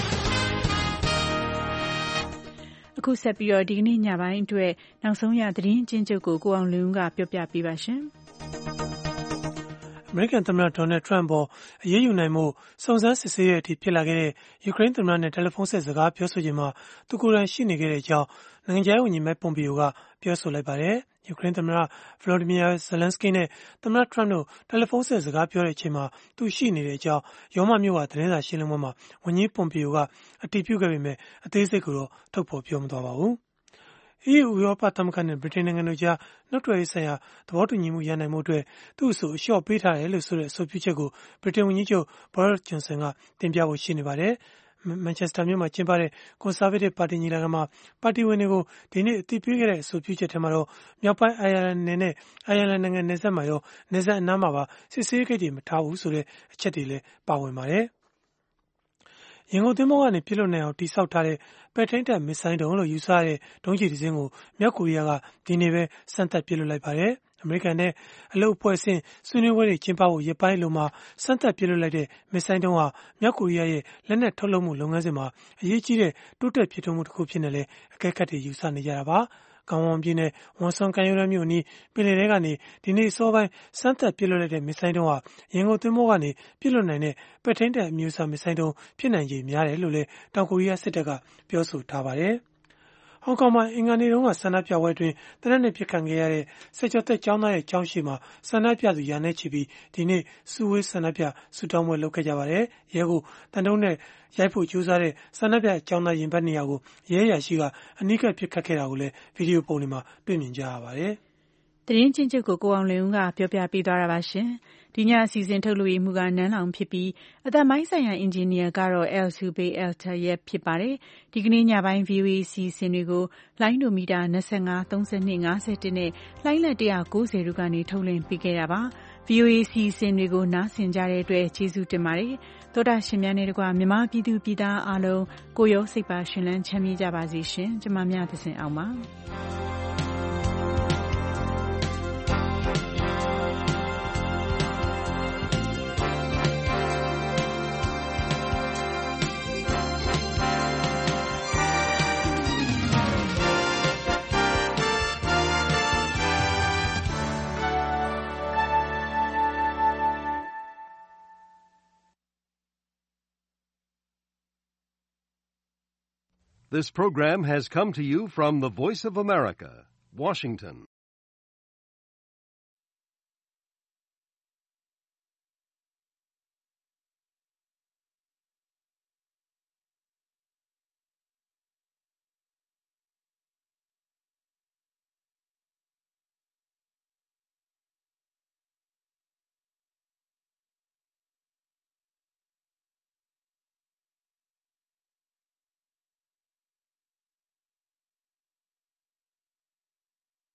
အခုဆက်ပြီးတော့ဒီကနေ့ညပိုင်းအတွက်နောက်ဆုံးရသတင်းအကျဉ်းချုပ်ကိုကိုအောင်လွင်ဦးကပြောပြပေးပါရှင်။အမေရိကန်သမ္မတဒေါ်နယ်ထရန့်ပေါ်အရေးယူနိုင်မှုစုံစမ်းစစ်ဆေးတဲ့အထိဖြစ်လာခဲ့တဲ့ယူကရိန်းသမ္မတနဲ့တယ်လီဖုန်းဆက်စကားပြောဆိုချိန်မှာသူကိုယ်တိုင်ရှိနေခဲ့တဲ့အကြောင်းနိုင်ငံခြားရေးဝန်ကြီးမိုက်ပွန်ပီယိုကပြောဆိုလိုက်ပါတယ်။ယူကရိန်းသမ္မတဗလိုဒီမီယာဇလန်စကီနဲ့သမ္မတထရန့်တို့တယ်လီဖုန်းဆက်စကားပြောတဲ့အချိန်မှာသူရှိနေတဲ့အကြောင်းရောမမြို့ကသတင်းစာရှင်းလင်းပွဲမှာဝန်ကြီးပွန်ပီယိုကအတည်ပြုခဲ့ပေမဲ့အသေးစိတ်ကိုတော့ထုတ်ဖော်ပြောမသွားပါဘူး။ အီးယူဥရောပသမဂ္ဂနဲ့ဗြိတိန်နိုင်ငံတို့ကြားနှုတ်ထွက်ရေးဆိုင်ရာသဘောတူညီမှုရနိုင်မှုအတွက်သူ့အဆိုအလျှော့ပေးထားတယ်လို့ဆိုတဲ့အဆိုပြုချက်ကိုဗြိတိန်ဝန်ကြီးချုပ်ဘောရစ်ဂျွန်ဆန်ကတင်ပြဖို့ရှိနေပါတယ်။မန်ချက်စတာမြို့မှာကျင်းပတဲ့ကွန်ဆာဗေးတစ်ပါတီညီလာခံမှာပါတီဝင်တွေကိုဒီနေ့အတည်ပြုခဲ့တဲ့အဆိုပြုချက်ထဲမှာတော့မြောက်ပိုင်းအိုင်ယာလန်နယ်နဲ့အိုင်ယာလန်နိုင်ငံနယ်စပ်မှာရောနယ်စပ်အနားမှာပါစစ်ဆေးဂိတ်တွေမထားဘူးဆိုတဲ့အချက်တွေလည်းပါဝင်ပါတယ်။ရင်ကုန်သင်္ဘောကနေပြစ်လွတ်နိုင်အောင်တိစောက်ထားတဲ့ပဲ့ထိန်းတပ်မစ်ဇိုင်းဒုံးလို့ယူဆရတဲ့ဒုံးကျည်တစ်စင်းကိုမြောက်ကိုရီးယားကဒီနေ့ပဲစမ်းသပ်ပြစ်လွတ်လိုက်ပါတယ်။အမေရိကန်နဲ့အလုပ်အဖွဲ့အဆင့်ဆွေးနွေးပွဲတွေကျင်းပဖို့ရပိုင်းလိုမှာစမ်းသပ်ပြစ်လွတ်လိုက်တဲ့မစ်ဇိုင်းဒုံးဟာမြောက်ကိုရီးယားရဲ့လက်နက်ထုတ်လုပ်မှုလုပ်ငန်းစဉ်မှာအရေးကြီးတဲ့တိုးတက်ဖြစ်ထွန်းမှုတစ်ခုဖြစ်နေလေအကဲခတ်တွေယူဆနေကြတာပါ။ကောင်းဝွန်ပြည်နယ်ဝန်ဆွန်ကန်ရိုးရမြို့အနီးပင်လယ်ထဲကနေဒီနေ့စောပိုင်းစမ်းသပ်ပြစ်လွတ်လိုက်တဲ့မစ်ဇိုင်းဒုံးဟာရင်ကုန်သင်္ဘောကနေပြစ်လွတ်နိုင်တဲ့ပဲ့ထိန်းတပ်အမျိုးအစားမစ်ဇိုင်းဒုံးဖြစ်နိုင်ခြေများတယ်လို့လည်းတောင်ကိုရီးယားစစ်တပ်ကပြောဆိုထားပါတယ်။ဟောင်ကောင်မှာအင်္ဂါနေ့တုန်းကဆန္ဒပြပွဲအတွင်းသေနတ်နဲ့ပစ်ခတ်ခဲ့ရတဲ့ဆယ်ကျော်သက်ကျောင်းသားရဲ့ကျောင်းရှိမှာဆန္ဒပြသူရာနဲ့ချီပြီးဒီနေ့စုဝေးဆန္ဒပြဆုတောင်းပွဲလုပ်ခဲ့ကြပါတယ်။ရဲကိုတန်တုံးနဲ့ရိုက်ဖို့ကြိုးစားတဲ့ဆန္ဒပြကျောင်းသားရင်ဘတ်နေရာကိုရဲရရှိကအနီးကပ်ပစ်ခတ်ခဲ့တာကိုလည်းဗီဒီယိုပုံတွေမှာတွေ့မြင်ကြရပါတယ်။သတင်းချင်းချုပ်ကိုကိုအောင်လင်းဦးကပြောပြပေးသွားတာပါရှင်။ဒီညအစီအစဉ်ထုတ်လွှင့်မှုကနန်းလောင်ဖြစ်ပြီးအသက်မိုင်းဆိုင်ရာအင်ဂျင်နီယာကတော့ Elsubay Alta ရဲ့ဖြစ်ပါတယ်။ဒီကနေ့ညပိုင်း ဗီအိုအေ အစီအစဉ်တွေကိုလိုင်းဒိုမီတာ25 32 51နဲ့လိုင်းလက်190တို့ကနေထုတ်လွှင့်ပေးခဲ့တာပါ။ ဗီအိုအေ အစီအစဉ်တွေကိုနားဆင်ကြတဲ့အတွက်ကျေးဇူးတင်ပါတယ်။သောတာရှင်များနဲ့တကွမြန်မာပြည်သူပြည်သားအားလုံးကိုရောစိတ်ပါရှင်လန်းချမ်းမြေ့ကြပါစေရှင်။ကျမများသစဉ်အောင်ပါ။ This program has come to you from the Voice of America, Washington.